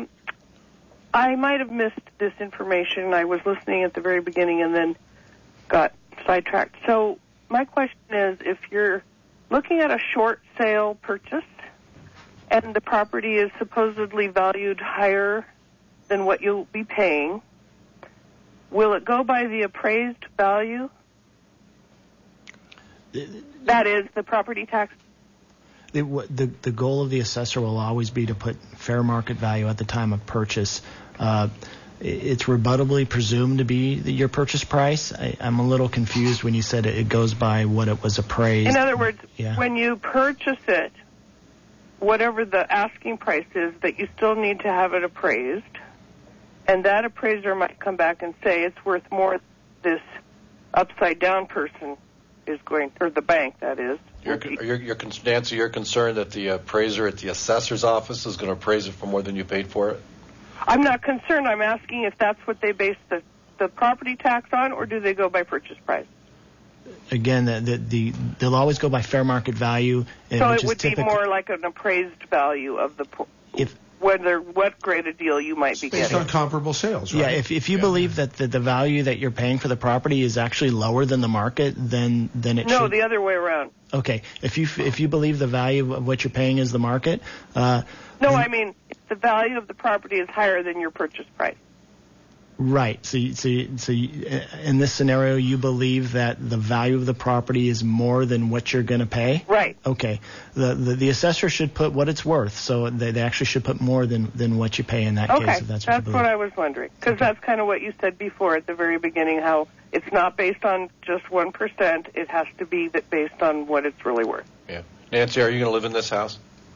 I might have missed this information. I was listening at the very beginning and then got sidetracked. So my question is, if you're looking at a short sale purchase and the property is supposedly valued higher than what you'll be paying, will it go by the appraised value? That is, the property tax. The goal of the assessor will always be to put fair market value at the time of purchase. It's rebuttably presumed to be your purchase price. I'm a little confused when you said it goes by what it was appraised. In other words, when you purchase it, whatever the asking price is, that you still need to have it appraised, and that appraiser might come back and say it's worth more than this upside-down person is going, or the bank, that is. Nancy, you're concerned that the appraiser at the assessor's office is going to appraise it for more than you paid for it? I'm not concerned. I'm asking if that's what they base the property tax on, or do they go by purchase price? Again, they'll always go by fair market value. So it would be more like an appraised value of the what grade of deal you might be Based getting. on comparable sales, right? Yeah, if you believe that the value that you're paying for the property is actually lower than the market, then it No, should. the other way around. Okay, if you believe the value of what you're paying is the market. No, I mean the value of the property is higher than your purchase price. Right. So in this scenario, you believe that the value of the property is more than what you're going to pay? Right. Okay. The assessor should put what it's worth, so they actually should put more than what you pay in that Okay, case, if that's what you believe. what I was wondering. Because that's kind of what you said before at the very beginning, how it's not based on just 1%. It has to be based on what it's really worth. Yeah. Nancy, are you going to live in this house?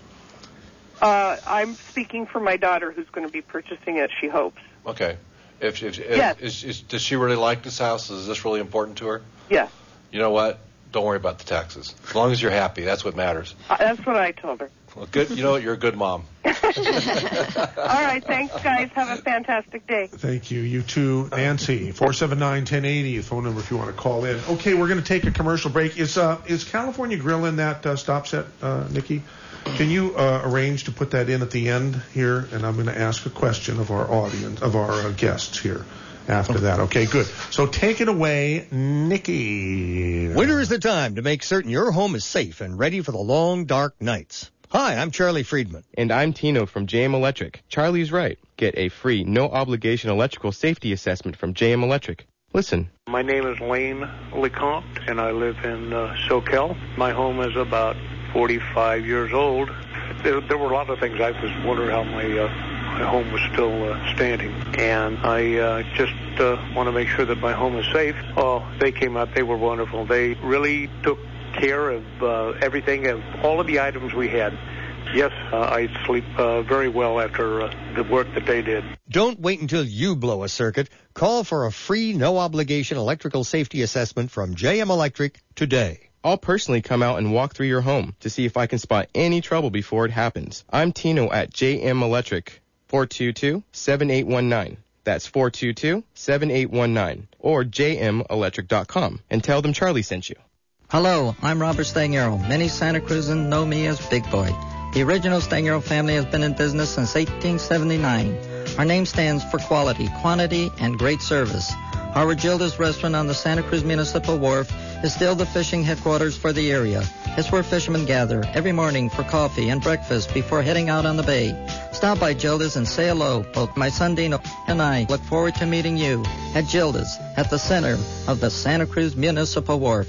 I'm speaking for my daughter who's going to be purchasing it, she hopes. Okay. Yes. Does she really like this house? Is this really important to her? Yes. You know what? Don't worry about the taxes. As long as you're happy, that's what matters. That's what I told her. Well, good. You know what? You're a good mom. All right. Thanks, guys. Have a fantastic day. Thank you. You too, Nancy. 479-1080, phone number if you want to call in. Okay, we're going to take a commercial break. Is California Grill in that stop set, Nikki? Can you arrange to put that in at the end here? And I'm going to ask a question of our audience, of our guests here after that. Okay, good. So take it away, Nikki. Winter is the time to make certain your home is safe and ready for the long, dark nights. Hi, I'm Charlie Friedman. And I'm Tino from JM Electric. Charlie's right. Get a free, no-obligation electrical safety assessment from JM Electric. Listen. My name is Lane LeCompte, and I live in Soquel. My home is about 45 years old. There were a lot of things I was wondering how my home was still standing. And I just want to make sure that my home is safe. Oh, they came out. They were wonderful. They really took care of everything, of all of the items we had. Yes, I sleep very well after the work that they did. Don't wait until you blow a circuit. Call for a free, no-obligation electrical safety assessment from JM Electric today. I'll personally come out and walk through your home to see if I can spot any trouble before it happens. I'm Tino at JM Electric, 422-7819. That's 422-7819. Or jmelectric.com. And tell them Charlie sent you. Hello, I'm Robert Stangaro. Many Santa Cruzans know me as Big Boy. The original Stangaro family has been in business since 1879. Our name stands for quality, quantity, and great service. Our Gilda's restaurant on the Santa Cruz Municipal Wharf is still the fishing headquarters for the area. It's where fishermen gather every morning for coffee and breakfast before heading out on the bay. Stop by Gilda's and say hello. Both my son Dino and I look forward to meeting you at Gilda's at the center of the Santa Cruz Municipal Wharf.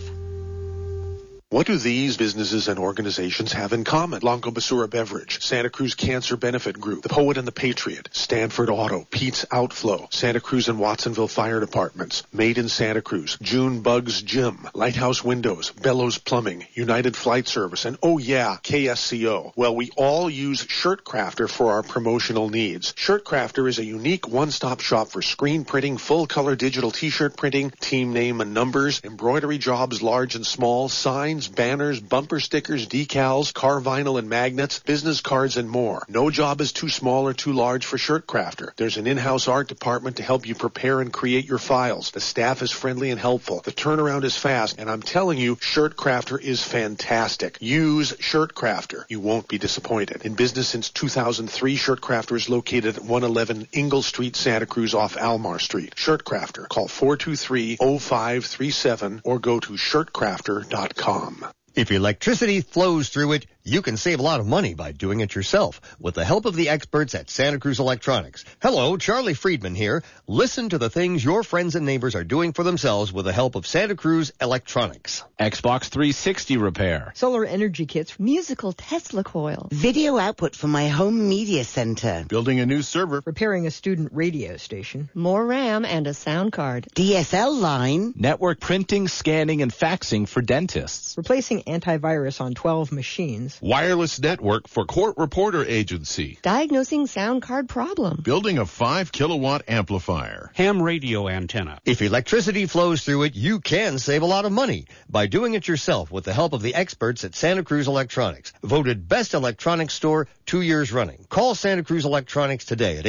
What do these businesses and organizations have in common? Blanco Basura Beverage, Santa Cruz Cancer Benefit Group, The Poet and the Patriot, Stanford Auto, Pete's Outflow, Santa Cruz and Watsonville Fire Departments, Made in Santa Cruz, June Bugs Gym, Lighthouse Windows, Bellows Plumbing, United Flight Service, and oh yeah, KSCO. Well, we all use ShirtCrafter for our promotional needs. ShirtCrafter is a unique one-stop shop for screen printing, full-color digital t-shirt printing, team name and numbers, embroidery jobs large and small, signs, banners, bumper stickers, decals, car vinyl and magnets, business cards, and more. No job is too small or too large for ShirtCrafter. There's an in-house art department to help you prepare and create your files. The staff is friendly and helpful. The turnaround is fast, and I'm telling you, ShirtCrafter is fantastic. Use ShirtCrafter. You won't be disappointed. In business since 2003, ShirtCrafter is located at 111 Ingle Street, Santa Cruz off Almar Street. ShirtCrafter. Call 423-0537 or go to shirtcrafter.com. If electricity flows through it, you can save a lot of money by doing it yourself with the help of the experts at Santa Cruz Electronics. Hello, Charlie Friedman here. Listen to the things your friends and neighbors are doing for themselves with the help of Santa Cruz Electronics. Xbox 360 repair. Solar energy kits. Musical Tesla coil. Video output for my home media center. Building a new server. Repairing a student radio station. More RAM and a sound card. DSL line. Network printing, scanning, and faxing for dentists. Replacing antivirus on 12 machines. Wireless network for court reporter agency. Diagnosing sound card problem. Building a 5-kilowatt amplifier. Ham radio antenna. If electricity flows through it, you can save a lot of money by doing it yourself with the help of the experts at Santa Cruz Electronics. Voted best electronics store 2 years running. Call Santa Cruz Electronics today at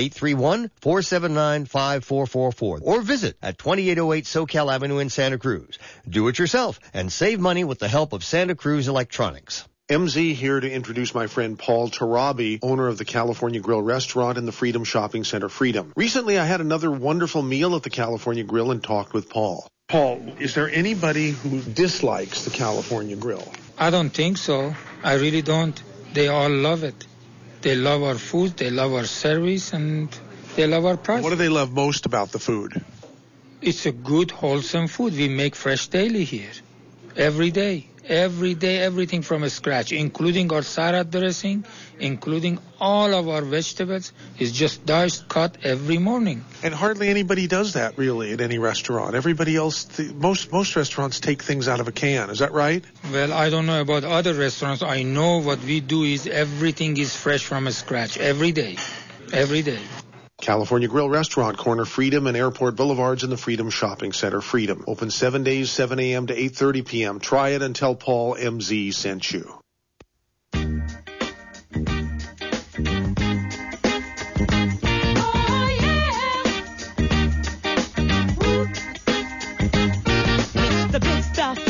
831-479-5444 or visit at 2808 SoCal Avenue in Santa Cruz. Do it yourself and save money with the help of Santa Cruz Electronics. MZ here to introduce my friend Paul Tarabi, owner of the California Grill restaurant in the Freedom Shopping Center, Freedom. Recently, I had another wonderful meal at the California Grill and talked with Paul. Paul, is there anybody who dislikes the California Grill? I don't think so. I really don't. They all love it. They love our food, they love our service, and they love our price. What do they love most about the food? It's a good, wholesome food. We make fresh daily here. Every day. Every day, everything from scratch, including our salad dressing, including all of our vegetables, is just diced, cut every morning. And hardly anybody does that, really, at any restaurant. Everybody else, most restaurants take things out of a can. Is that right? Well, I don't know about other restaurants. I know what we do is everything is fresh from scratch, every day. Every day. California Grill Restaurant, corner Freedom and Airport Boulevards in the Freedom Shopping Center, Freedom. Open 7 days, 7 a.m. to 8:30 p.m. Try it and tell Paul MZ sent you. The big stuff.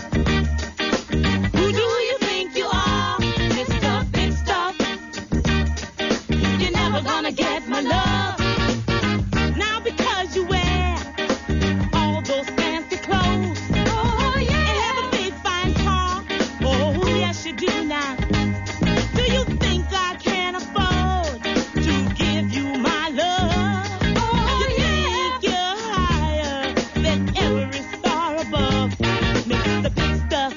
Who do you think you are? Mr. Big Stuff. You're never gonna get my love. Now because you wear all those fancy clothes. Oh, yeah. And have a big fine car. Oh, yes you do now. Do you think I can afford to give you my love? Oh, you think you're higher than every star above? Mr. Big Stuff.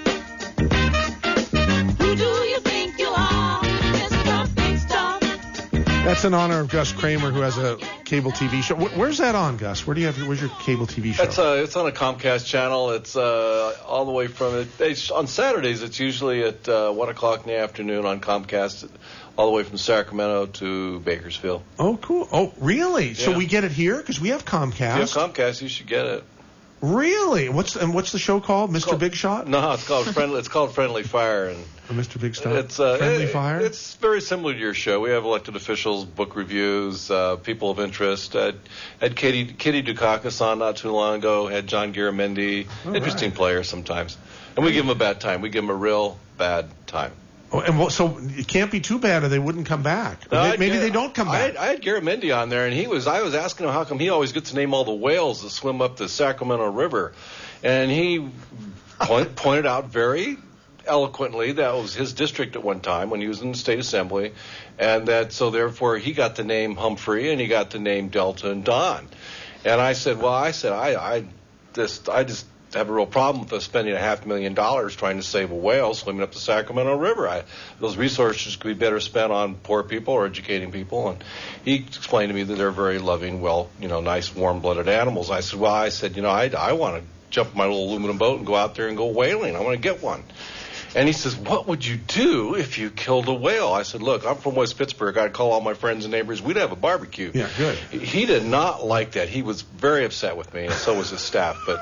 Who do you think you are? Mr. Big Stuff. That's in honor of Gus Kramer, who has a cable TV show. Where's that on, Gus? Where's your cable TV show? It's on a Comcast channel. It's all the way from on Saturdays. It's usually at 1 o'clock in the afternoon on Comcast, all the way from Sacramento to Bakersfield. Oh, cool. Oh, really? Yeah. So we get it here because we have Comcast. If you have Comcast, you should get it. Really? What's the show called? Mr. Big Shot? No, it's called Friendly Fire, and Mr. Big Stuff. It's Friendly Fire. It's very similar to your show. We have elected officials, book reviews, people of interest. Had Kitty Dukakis on not too long ago. Had John Garamendi. Interesting players sometimes, and we give them a bad time. We give them a real bad time. Oh, and so it can't be too bad, or they wouldn't come back. Maybe they don't come back. I had Garamendi on there, and I was asking him how come he always gets to name all the whales that swim up the Sacramento River, and he pointed out very eloquently that was his district at one time when he was in the state assembly, and that so therefore he got the name Humphrey and he got the name Delta and Don. And I said, I just have a real problem with us spending $500,000 trying to save a whale swimming up the Sacramento River. Those resources could be better spent on poor people or educating people. And he explained to me that they're very loving, nice, warm-blooded animals. I said, I want to jump in my little aluminum boat and go out there and go whaling. I want to get one. And he says, what would you do if you killed a whale? I said, look, I'm from West Pittsburgh. I'd call all my friends and neighbors. We'd have a barbecue. Yeah, good. He did not like that. He was very upset with me, and so was his staff. But,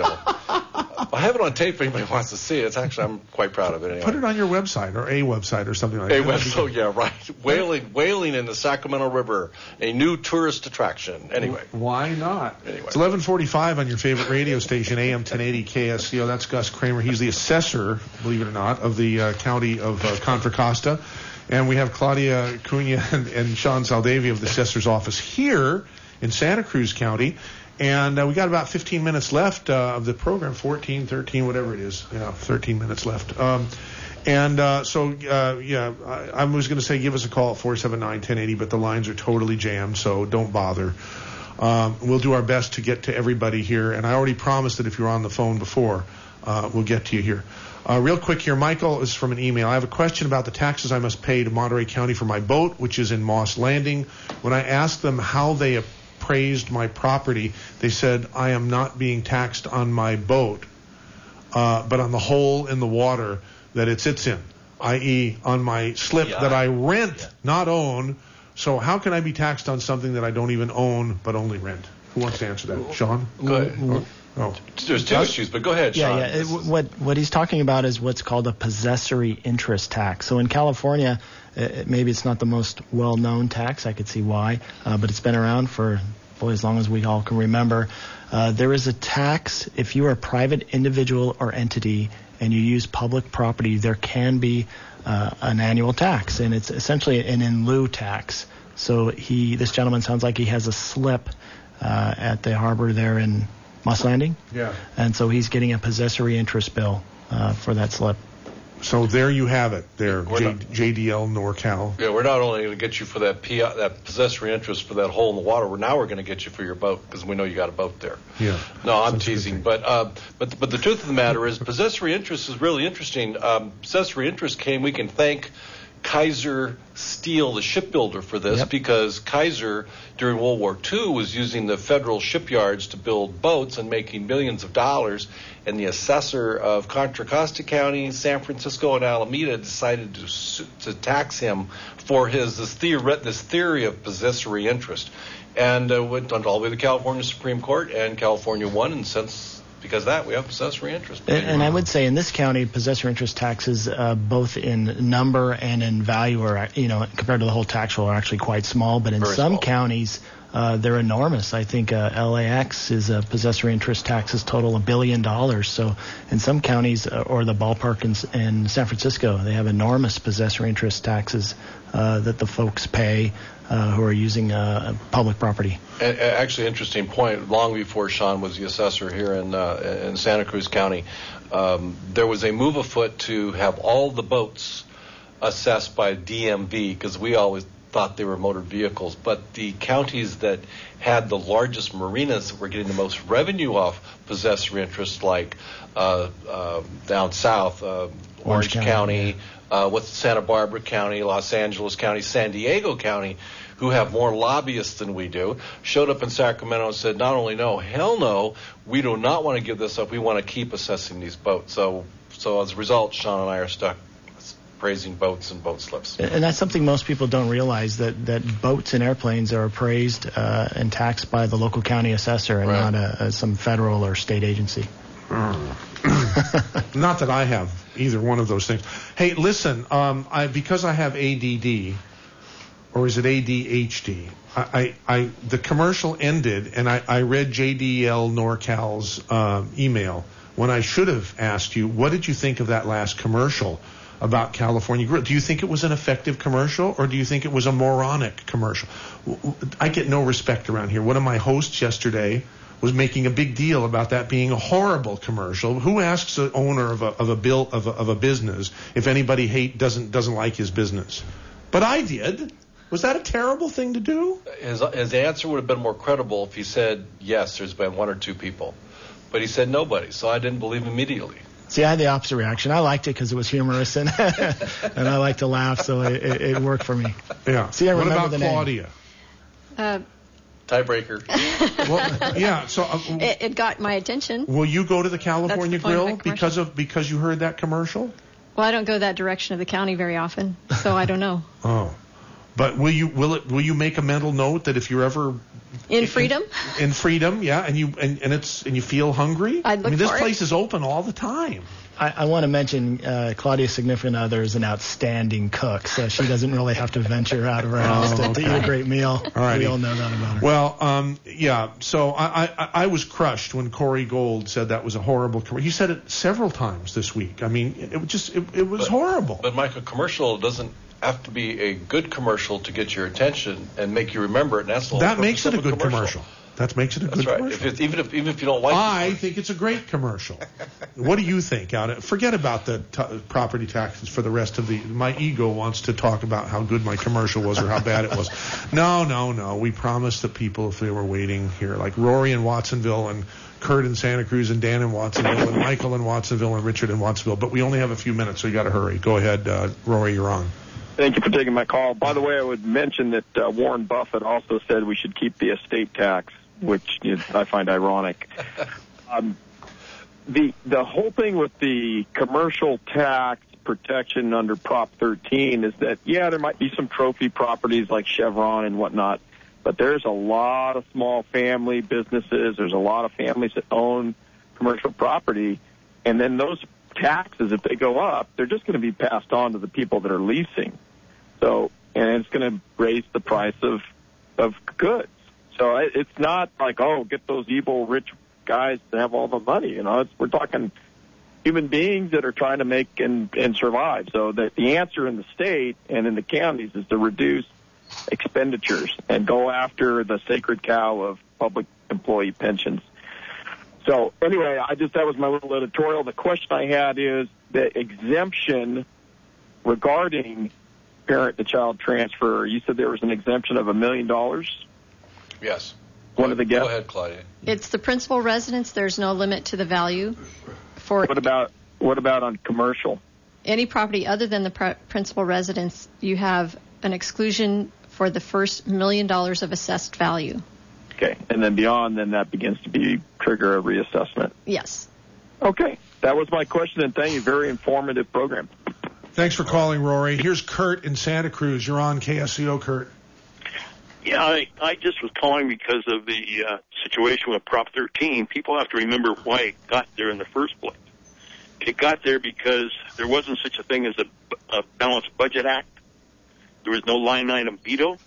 I have it on tape if anybody wants to see it. I'm quite proud of it anyway. Put it on your website or a website or something like that. Oh, yeah, right. Whaling in the Sacramento River, a new tourist attraction. Anyway. Why not? Anyway. It's 11:45 on your favorite radio station, AM 1080 KSCO. That's Gus Kramer. He's the assessor, believe it or not, of the county of Contra Costa. And we have Claudia Cunha and Sean Saldavia of the assessor's office here in Santa Cruz County. And we got about 15 minutes left of the program, 14, 13, whatever it is. 13 minutes left. I was going to say give us a call at 479-1080, but the lines are totally jammed, so don't bother. We'll do our best to get to everybody here, and I already promised that if you're on the phone before, we'll get to you here. Real quick here, Michael is from an email. I have a question about the taxes I must pay to Monterey County for my boat, which is in Moss Landing. When I asked them how they appraised my property, they said I am not being taxed on my boat, but on the hole in the water that it sits in, i.e. on my slip that I rent, not own. So how can I be taxed on something that I don't even own but only rent? Who wants to answer that? Sean? Go ahead. There's two issues, but go ahead, Sean. Yeah. What he's talking about is what's called a possessory interest tax. So in California, maybe it's not the most well-known tax. I could see why, but it's been around for as long as we all can remember. There is a tax if you are a private individual or entity and you use public property, there can be an annual tax, and it's essentially an in lieu tax. So this gentleman sounds like he has a slip at the harbor there in Moss Landing. Yeah. And so he's getting a possessory interest bill for that slip. So there you have it. There, JDL NorCal. Yeah, we're not only going to get you for that possessory interest for that hole in the water. We're going to get you for your boat because we know you got a boat there. Yeah. No, I'm teasing, but the truth of the matter is possessory interest is really interesting. Possessory interest we can thank Kaiser Steel, the shipbuilder, for this because Kaiser, during World War II, was using the federal shipyards to build boats and making millions of dollars. And the assessor of Contra Costa County, San Francisco, and Alameda decided to tax him for this theory of possessory interest. And went on all the way to the California Supreme Court, and California won, and because of that, we have possessory interest. And I would say in this county, possessory interest taxes, both in number and in value, are compared to the whole tax roll, are actually quite small. But in some counties, they're enormous. I think LAX is a possessory interest taxes total $1 billion. So in some counties, or the ballpark in San Francisco, they have enormous possessory interest taxes that the folks pay who are using public property. Actually, interesting point. Long before Sean was the assessor here in Santa Cruz County, there was a move afoot to have all the boats assessed by DMV because we always thought they were motor vehicles. But the counties that had the largest marinas that were getting the most revenue off possessory interest, like down south, Orange County, with Santa Barbara County, Los Angeles County, San Diego County, who have more lobbyists than we do, showed up in Sacramento and said, not only no, hell no, we do not want to give this up. We want to keep assessing these boats. So as a result, Sean and I are stuck appraising boats and boat slips. And that's something most people don't realize, that boats and airplanes are appraised and taxed by the local county assessor and not some federal or state agency. Not that I have either one of those things. Hey, listen, because I have ADD, or is it ADHD? The commercial ended, and I read JDL NorCal's email when I should have asked you, what did you think of that last commercial about California Grill? Do you think it was an effective commercial, or do you think it was a moronic commercial? I get no respect around here. One of my hosts yesterday was making a big deal about that being a horrible commercial. Who asks the owner of a business if anybody doesn't like his business? But I did. Was that a terrible thing to do? His answer would have been more credible if he said, yes, there's been one or two people. But he said nobody, so I didn't believe him immediately. See, I had the opposite reaction. I liked it because it was humorous, and and I like to laugh, so it worked for me. Yeah. See, I what remember about the Claudia? Tiebreaker. Well, yeah. So it got my attention. Will you go to the California Grill because you heard that commercial? Well, I don't go that direction of the county very often, so I don't know. Oh. But will you make a mental note that if you're ever in Freedom? In Freedom, yeah, and you feel hungry? I'd look this for place is open all the time. I want to mention Claudia's significant other is an outstanding cook, so she doesn't really have to venture out of her house to eat a great meal. Alrighty. We all know that about her. Well, yeah. So I was crushed when Corey Gold said that was a horrible commercial. He said it several times this week. I mean, it was horrible. But Mike, a commercial doesn't have to be a good commercial to get your attention and make you remember it. And that's the whole that makes it a good commercial. That makes it a good commercial. Even if you don't like it. I think it's a great commercial. What do you think? Forget about the property taxes for the rest of my ego wants to talk about how good my commercial was or how bad it was. No. We promised the people if they were waiting here, like Rory in Watsonville and Kurt in Santa Cruz and Dan in Watsonville and Michael in Watsonville and Richard in Watsonville. But we only have a few minutes, so you got to hurry. Go ahead, Rory, you're on. Thank you for taking my call. By the way, I would mention that Warren Buffett also said we should keep the estate tax, which I find ironic. The whole thing with the commercial tax protection under Prop 13 is that, yeah, there might be some trophy properties like Chevron and whatnot, but there's a lot of small family businesses. There's a lot of families that own commercial property, and then those taxes, if they go up, they're just going to be passed on to the people that are leasing. So, and it's going to raise the price of goods. So it's not like, oh, get those evil rich guys to have all the money. We're talking human beings that are trying to make and survive. So the answer in the state and in the counties is to reduce expenditures and go after the sacred cow of public employee pensions. So anyway, that was my little editorial. The question I had is the exemption regarding parent-to-child transfer. You said there was an exemption of $1 million? Yes. One of the guests? Go ahead, Claudia. It's the principal residence. There's no limit to the value. What about on commercial? Any property other than the principal residence, you have an exclusion for the first $1 million of assessed value. Okay, and then beyond, then that begins to trigger a reassessment. Yes. Okay, that was my question, and thank you. Very informative program. Thanks for calling, Rory. Here's Kurt in Santa Cruz. You're on KSCO, Kurt. Yeah, I just was calling because of the situation with Prop 13. People have to remember why it got there in the first place. It got there because there wasn't such a thing as a Balanced Budget Act. There was no line item veto.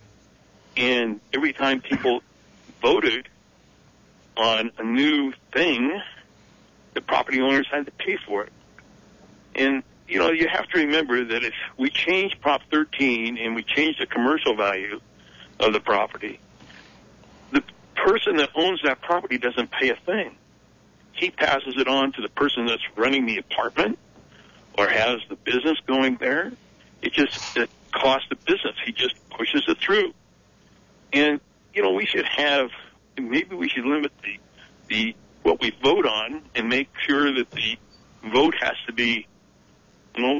And every time people voted on a new thing, the property owners had to pay for it. And, you know, you have to remember that if we change Prop 13 and we change the commercial value of the property, the person that owns that property doesn't pay a thing. He passes it on to the person that's running the apartment or has the business going there. It costs the business. He just pushes it through. And, you know, maybe we should limit what we vote on and make sure that the vote has to be, 70%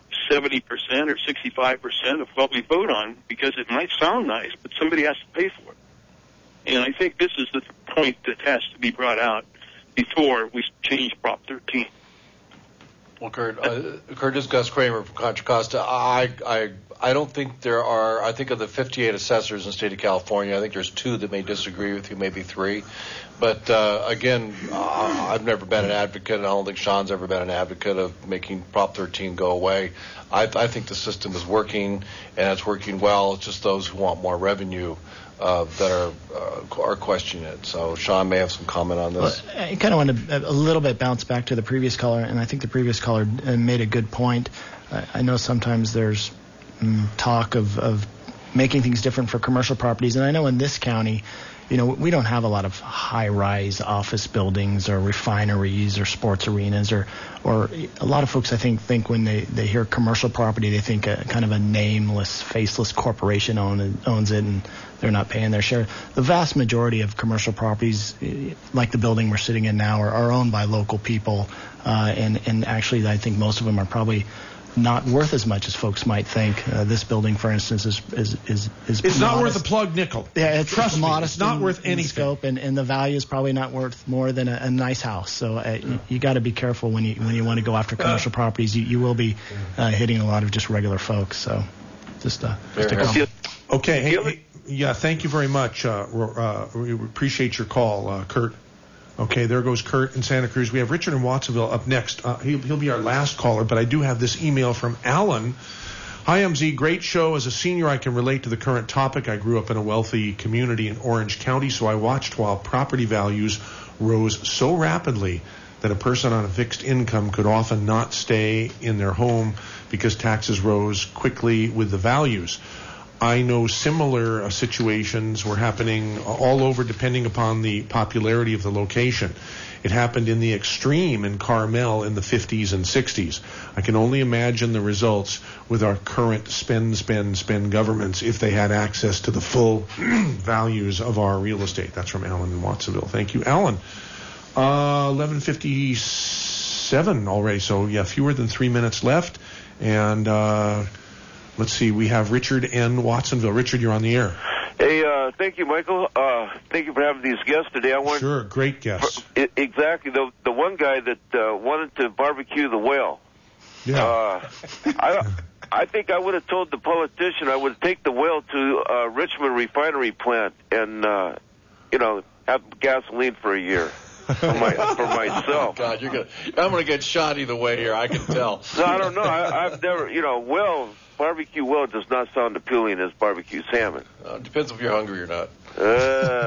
or 65% of what we vote on, because it might sound nice, but somebody has to pay for it. And I think this is the point that has to be brought out before we change Prop 13. Well, Kurt, this is Gus Kramer from Contra Costa. I don't think there are, I think of the 58 assessors in the state of California, I think there's 2 that may disagree with you, maybe 3. But, again, I've never been an advocate, and I don't think Sean's ever been an advocate of making Prop 13 go away. I think the system is working, and it's working well. It's just those who want more revenue that are questioning it. So Sean may have some comment on this. Well, I kind of want to a little bit bounce back to the previous caller, and I think the previous caller made a good point. I know sometimes there's talk of making things different for commercial properties, and I know in this county, you know, we don't have a lot of high-rise office buildings or refineries or sports arenas or a lot of folks, I think when they hear commercial property, they think kind of a nameless, faceless corporation owns it and they're not paying their share. The vast majority of commercial properties, like the building we're sitting in now, are owned by local people, and actually I think most of them are probably not worth as much as folks might think. This building, for instance, is it's not worth a plug nickel. Yeah, it's modest. It's not worth any scope, and the value is probably not worth more than a nice house. So you got to be careful when you want to go after commercial properties. You will be hitting a lot of just regular folks. So just a comment. Okay. Hey, yeah. Thank you very much. We appreciate your call, Kurt. Okay, there goes Kurt in Santa Cruz. We have Richard in Watsonville up next. He'll be our last caller, but I do have this email from Alan. Hi, MZ. Great show. As a senior, I can relate to the current topic. I grew up in a wealthy community in Orange County, so I watched while property values rose so rapidly that a person on a fixed income could often not stay in their home because taxes rose quickly with the values. I know similar situations were happening all over depending upon the popularity of the location. It happened in the extreme in Carmel in the 50s and 60s. I can only imagine the results with our current spend governments if they had access to the full values of our real estate. That's from Alan in Watsonville. Thank you, Alan. 11:57 already, so yeah, fewer than 3 minutes left. And let's see, we have Richard in Watsonville. Richard, you're on the air. Hey, thank you, Michael. Thank you for having these guests today. Sure, great guests. Exactly. The one guy that wanted to barbecue the whale. Yeah. I think I would have told the politician I would take the whale to Richmond refinery plant and, have gasoline for a year. For myself. God, I'm going to get shot either way here. I can tell. No, I don't know. I've never, barbecue whale does not sound appealing as barbecue salmon. Depends if you're hungry or not.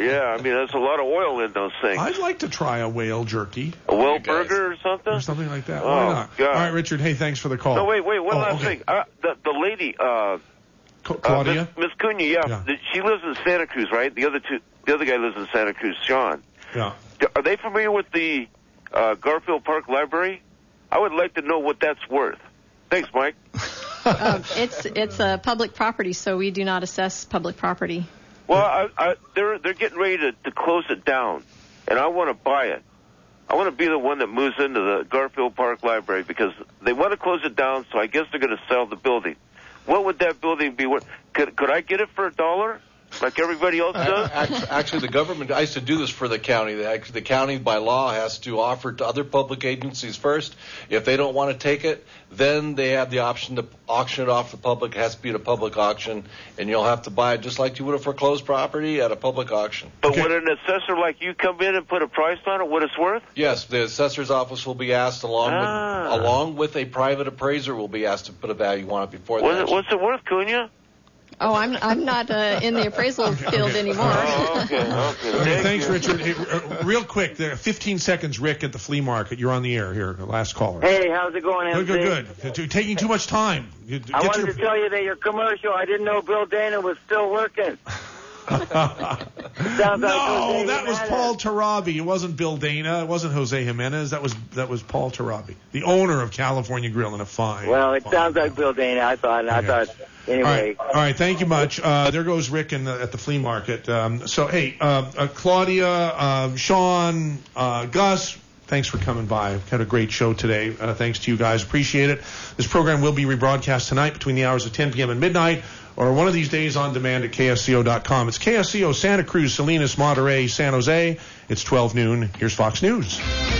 Yeah, I mean, there's a lot of oil in those things. I'd like to try a whale jerky. A whale burger or something? Or something like that. Oh, Why not? God. All right, Richard. Hey, thanks for the call. No, wait. One last thing. The lady, Claudia? Miss Cunha, yeah. She lives in Santa Cruz, right? The other guy lives in Santa Cruz, Sean. Yeah. Are they familiar with the Garfield Park Library? I would like to know what that's worth. Thanks, Mike. It's a public property, so we do not assess public property. Well, they're getting ready to close it down, and I want to buy it. I want to be the one that moves into the Garfield Park Library because they want to close it down, so I guess they're going to sell the building. What would that building be worth? Could I get it for $1? Like everybody else does? Actually, the government, I used to do this for the county. The county, by law, has to offer to other public agencies first. If they don't want to take it, then they have the option to auction it off the public. It has to be at a public auction, and you'll have to buy it just like you would a foreclosed property at a public auction. But would an assessor like you come in and put a price on it, what it's worth? Yes, the assessor's office will be asked, along with a private appraiser, will be asked to put a value on it before that. What's it worth, Cunha? Oh, I'm not in the appraisal field anymore. Okay. Thanks, Richard. Hey, real quick, 15 seconds, Rick, at the flea market. You're on the air here, last caller. Hey, how's it going, MC? Good. Taking too much time. I wanted to tell you that your commercial, I didn't know Bill Dana was still working. No, that was Paul Tarabi. It wasn't Bill Dana. It wasn't Jose Jimenez. That was Paul Tarabi, the owner of California Grill, and a fine. Well, it sounds like Bill Dana. I thought. Anyway. All right. Thank you much. There goes Rick at the flea market. Claudia, Sean, Gus, thanks for coming by. Had a great show today. Thanks to you guys. Appreciate it. This program will be rebroadcast tonight between the hours of 10 p.m. and midnight, or one of these days on demand at KSCO.com. It's KSCO, Santa Cruz, Salinas, Monterey, San Jose. It's 12 noon. Here's Fox News.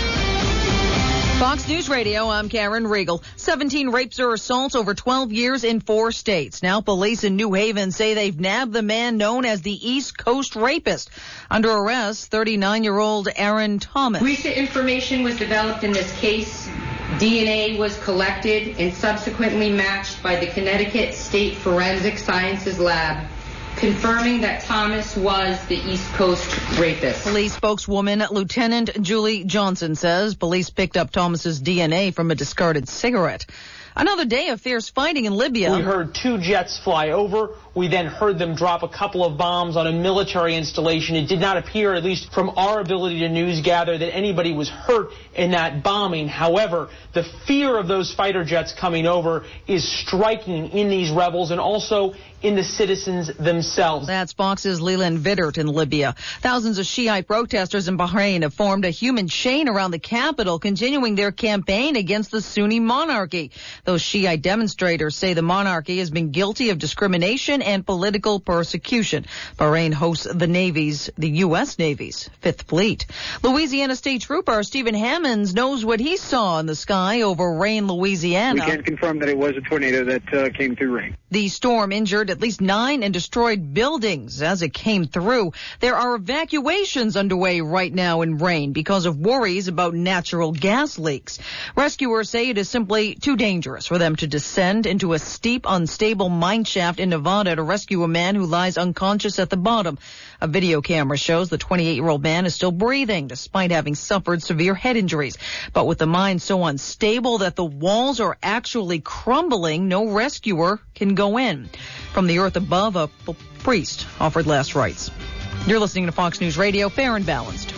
Fox News Radio, I'm Karen Riegel. 17 rapes or assaults over 12 years in 4 states. Now police in New Haven say they've nabbed the man known as the East Coast Rapist. Under arrest, 39-year-old Aaron Thomas. Recent information was developed in this case. DNA was collected and subsequently matched by the Connecticut State Forensic Sciences Lab, confirming that Thomas was the East Coast Rapist. Police spokeswoman Lieutenant Julie Johnson says police picked up Thomas's DNA from a discarded cigarette. Another day of fierce fighting in Libya. We heard 2 jets fly over. We then heard them drop a couple of bombs on a military installation. It did not appear, at least from our ability to news gather, that anybody was hurt in that bombing. However, the fear of those fighter jets coming over is striking in these rebels and also in the citizens themselves. That's Fox's Leland Vittert in Libya. Thousands of Shiite protesters in Bahrain have formed a human chain around the capital, continuing their campaign against the Sunni monarchy. Those Shiite demonstrators say the monarchy has been guilty of discrimination and political persecution. Bahrain hosts the U.S. Navy's 5th Fleet. Louisiana State Trooper Stephen Hammonds knows what he saw in the sky over Rayne, Louisiana. We can confirm that it was a tornado that came through Rayne. The storm injured at least 9 and destroyed buildings as it came through. There are evacuations underway right now in Rayne because of worries about natural gas leaks. Rescuers say it is simply too dangerous for them to descend into a steep, unstable mine shaft in Nevada to rescue a man who lies unconscious at the bottom. A video camera shows the 28-year-old man is still breathing despite having suffered severe head injuries. But with the mine so unstable that the walls are actually crumbling, no rescuer can go in. From the earth above, a priest offered last rites. You're listening to Fox News Radio, fair and balanced.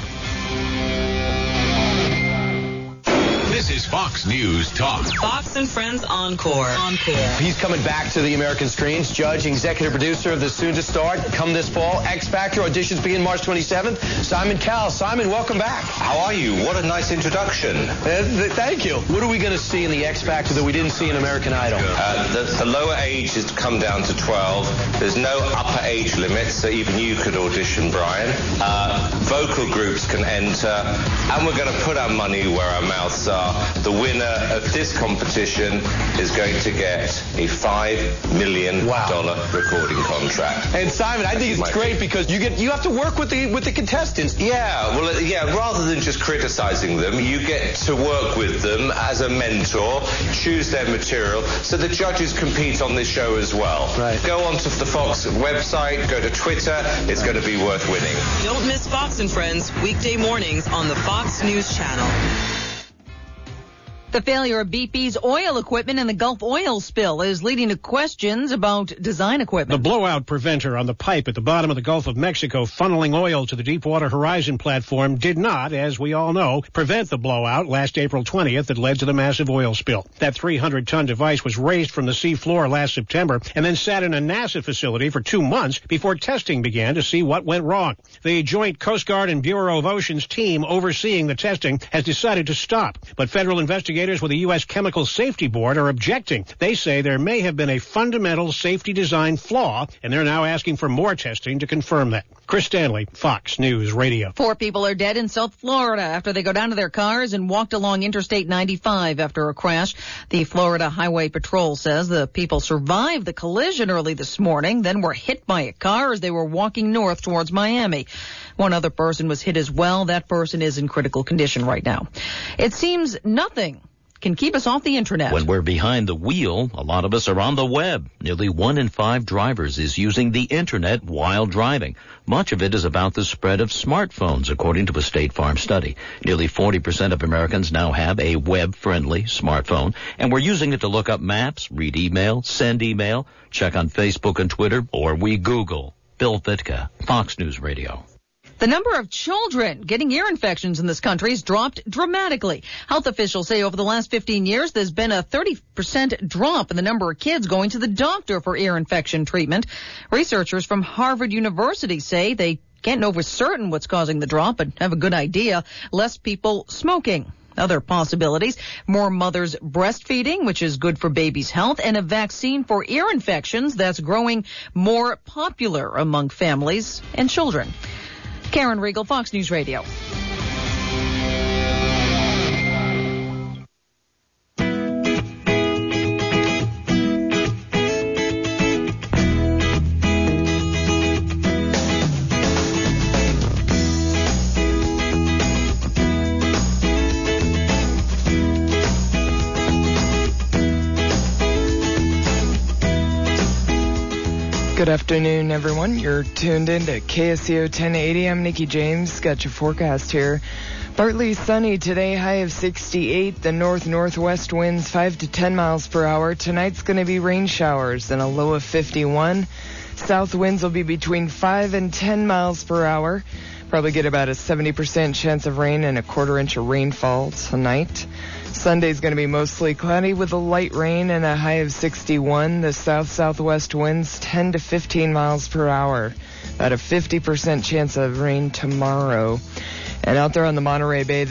This is Fox News Talk. Fox and Friends Encore. He's coming back to the American screens. Judge, executive producer of the soon-to-start, come this fall, X Factor. Auditions begin March 27th. Simon Cowell. Simon, welcome back. How are you? What a nice introduction. Thank you. What are we going to see in the X Factor that we didn't see in American Idol? The lower age is come down to 12. There's no upper age limit, so even you could audition, Brian. Vocal groups can enter, and we're going to put our money where our mouths are. the winner of this competition is going to get a $5 million recording contract. And Simon, I think it's great because you have to work with the contestants. Yeah, well, rather than just criticizing them, you get to work with them as a mentor, choose their material, so the judges compete on this show as well. Right. Go onto the Fox website, go to Twitter, it's going to be worth winning. Don't miss Fox and Friends weekday mornings on the Fox News Channel. The failure of BP's oil equipment in the Gulf oil spill is leading to questions about design equipment. The blowout preventer on the pipe at the bottom of the Gulf of Mexico funneling oil to the Deepwater Horizon platform did not, as we all know, prevent the blowout last April 20th that led to the massive oil spill. That 300-ton device was raised from the sea floor last September and then sat in a NASA facility for 2 months before testing began to see what went wrong. The Joint Coast Guard and Bureau of Oceans team overseeing the testing has decided to stop, but federal investigators with the U.S. Chemical Safety Board are objecting. They say there may have been a fundamental safety design flaw, and they're now asking for more testing to confirm that. Chris Stanley, Fox News Radio. 4 people are dead in South Florida after they got down to their cars and walked along Interstate 95 after a crash. The Florida Highway Patrol says the people survived the collision early this morning, then were hit by a car as they were walking north towards Miami. One other person was hit as well. That person is in critical condition right now. It seems nothing can keep us off the internet. When we're behind the wheel, a lot of us are on the web. Nearly 1 in 5 drivers is using the internet while driving. Much of it is about the spread of smartphones, according to a State Farm study. Nearly 40% of Americans now have a web-friendly smartphone, and we're using it to look up maps, read email, send email, check on Facebook and Twitter, or we Google. Bill Vitka, Fox News Radio. The number of children getting ear infections in this country has dropped dramatically. Health officials say over the last 15 years, there's been a 30% drop in the number of kids going to the doctor for ear infection treatment. Researchers from Harvard University say they can't know for certain what's causing the drop, but have a good idea. Less people smoking. Other possibilities, more mothers breastfeeding, which is good for babies' health, and a vaccine for ear infections that's growing more popular among families and children. Karen Riegel, Fox News Radio. Good afternoon, everyone. You're tuned in to KSCO 1080. I'm Nikki James. Got your forecast here. Partly sunny today, high of 68. The north-northwest winds 5 to 10 miles per hour. Tonight's going to be rain showers and a low of 51. South winds will be between 5 and 10 miles per hour. Probably get about a 70% chance of rain and a 1/4 inch of rainfall tonight. Sunday's going to be mostly cloudy with a light rain and a high of 61. The south-southwest winds 10 to 15 miles per hour. About a 50% chance of rain tomorrow. And out there on the Monterey Bay,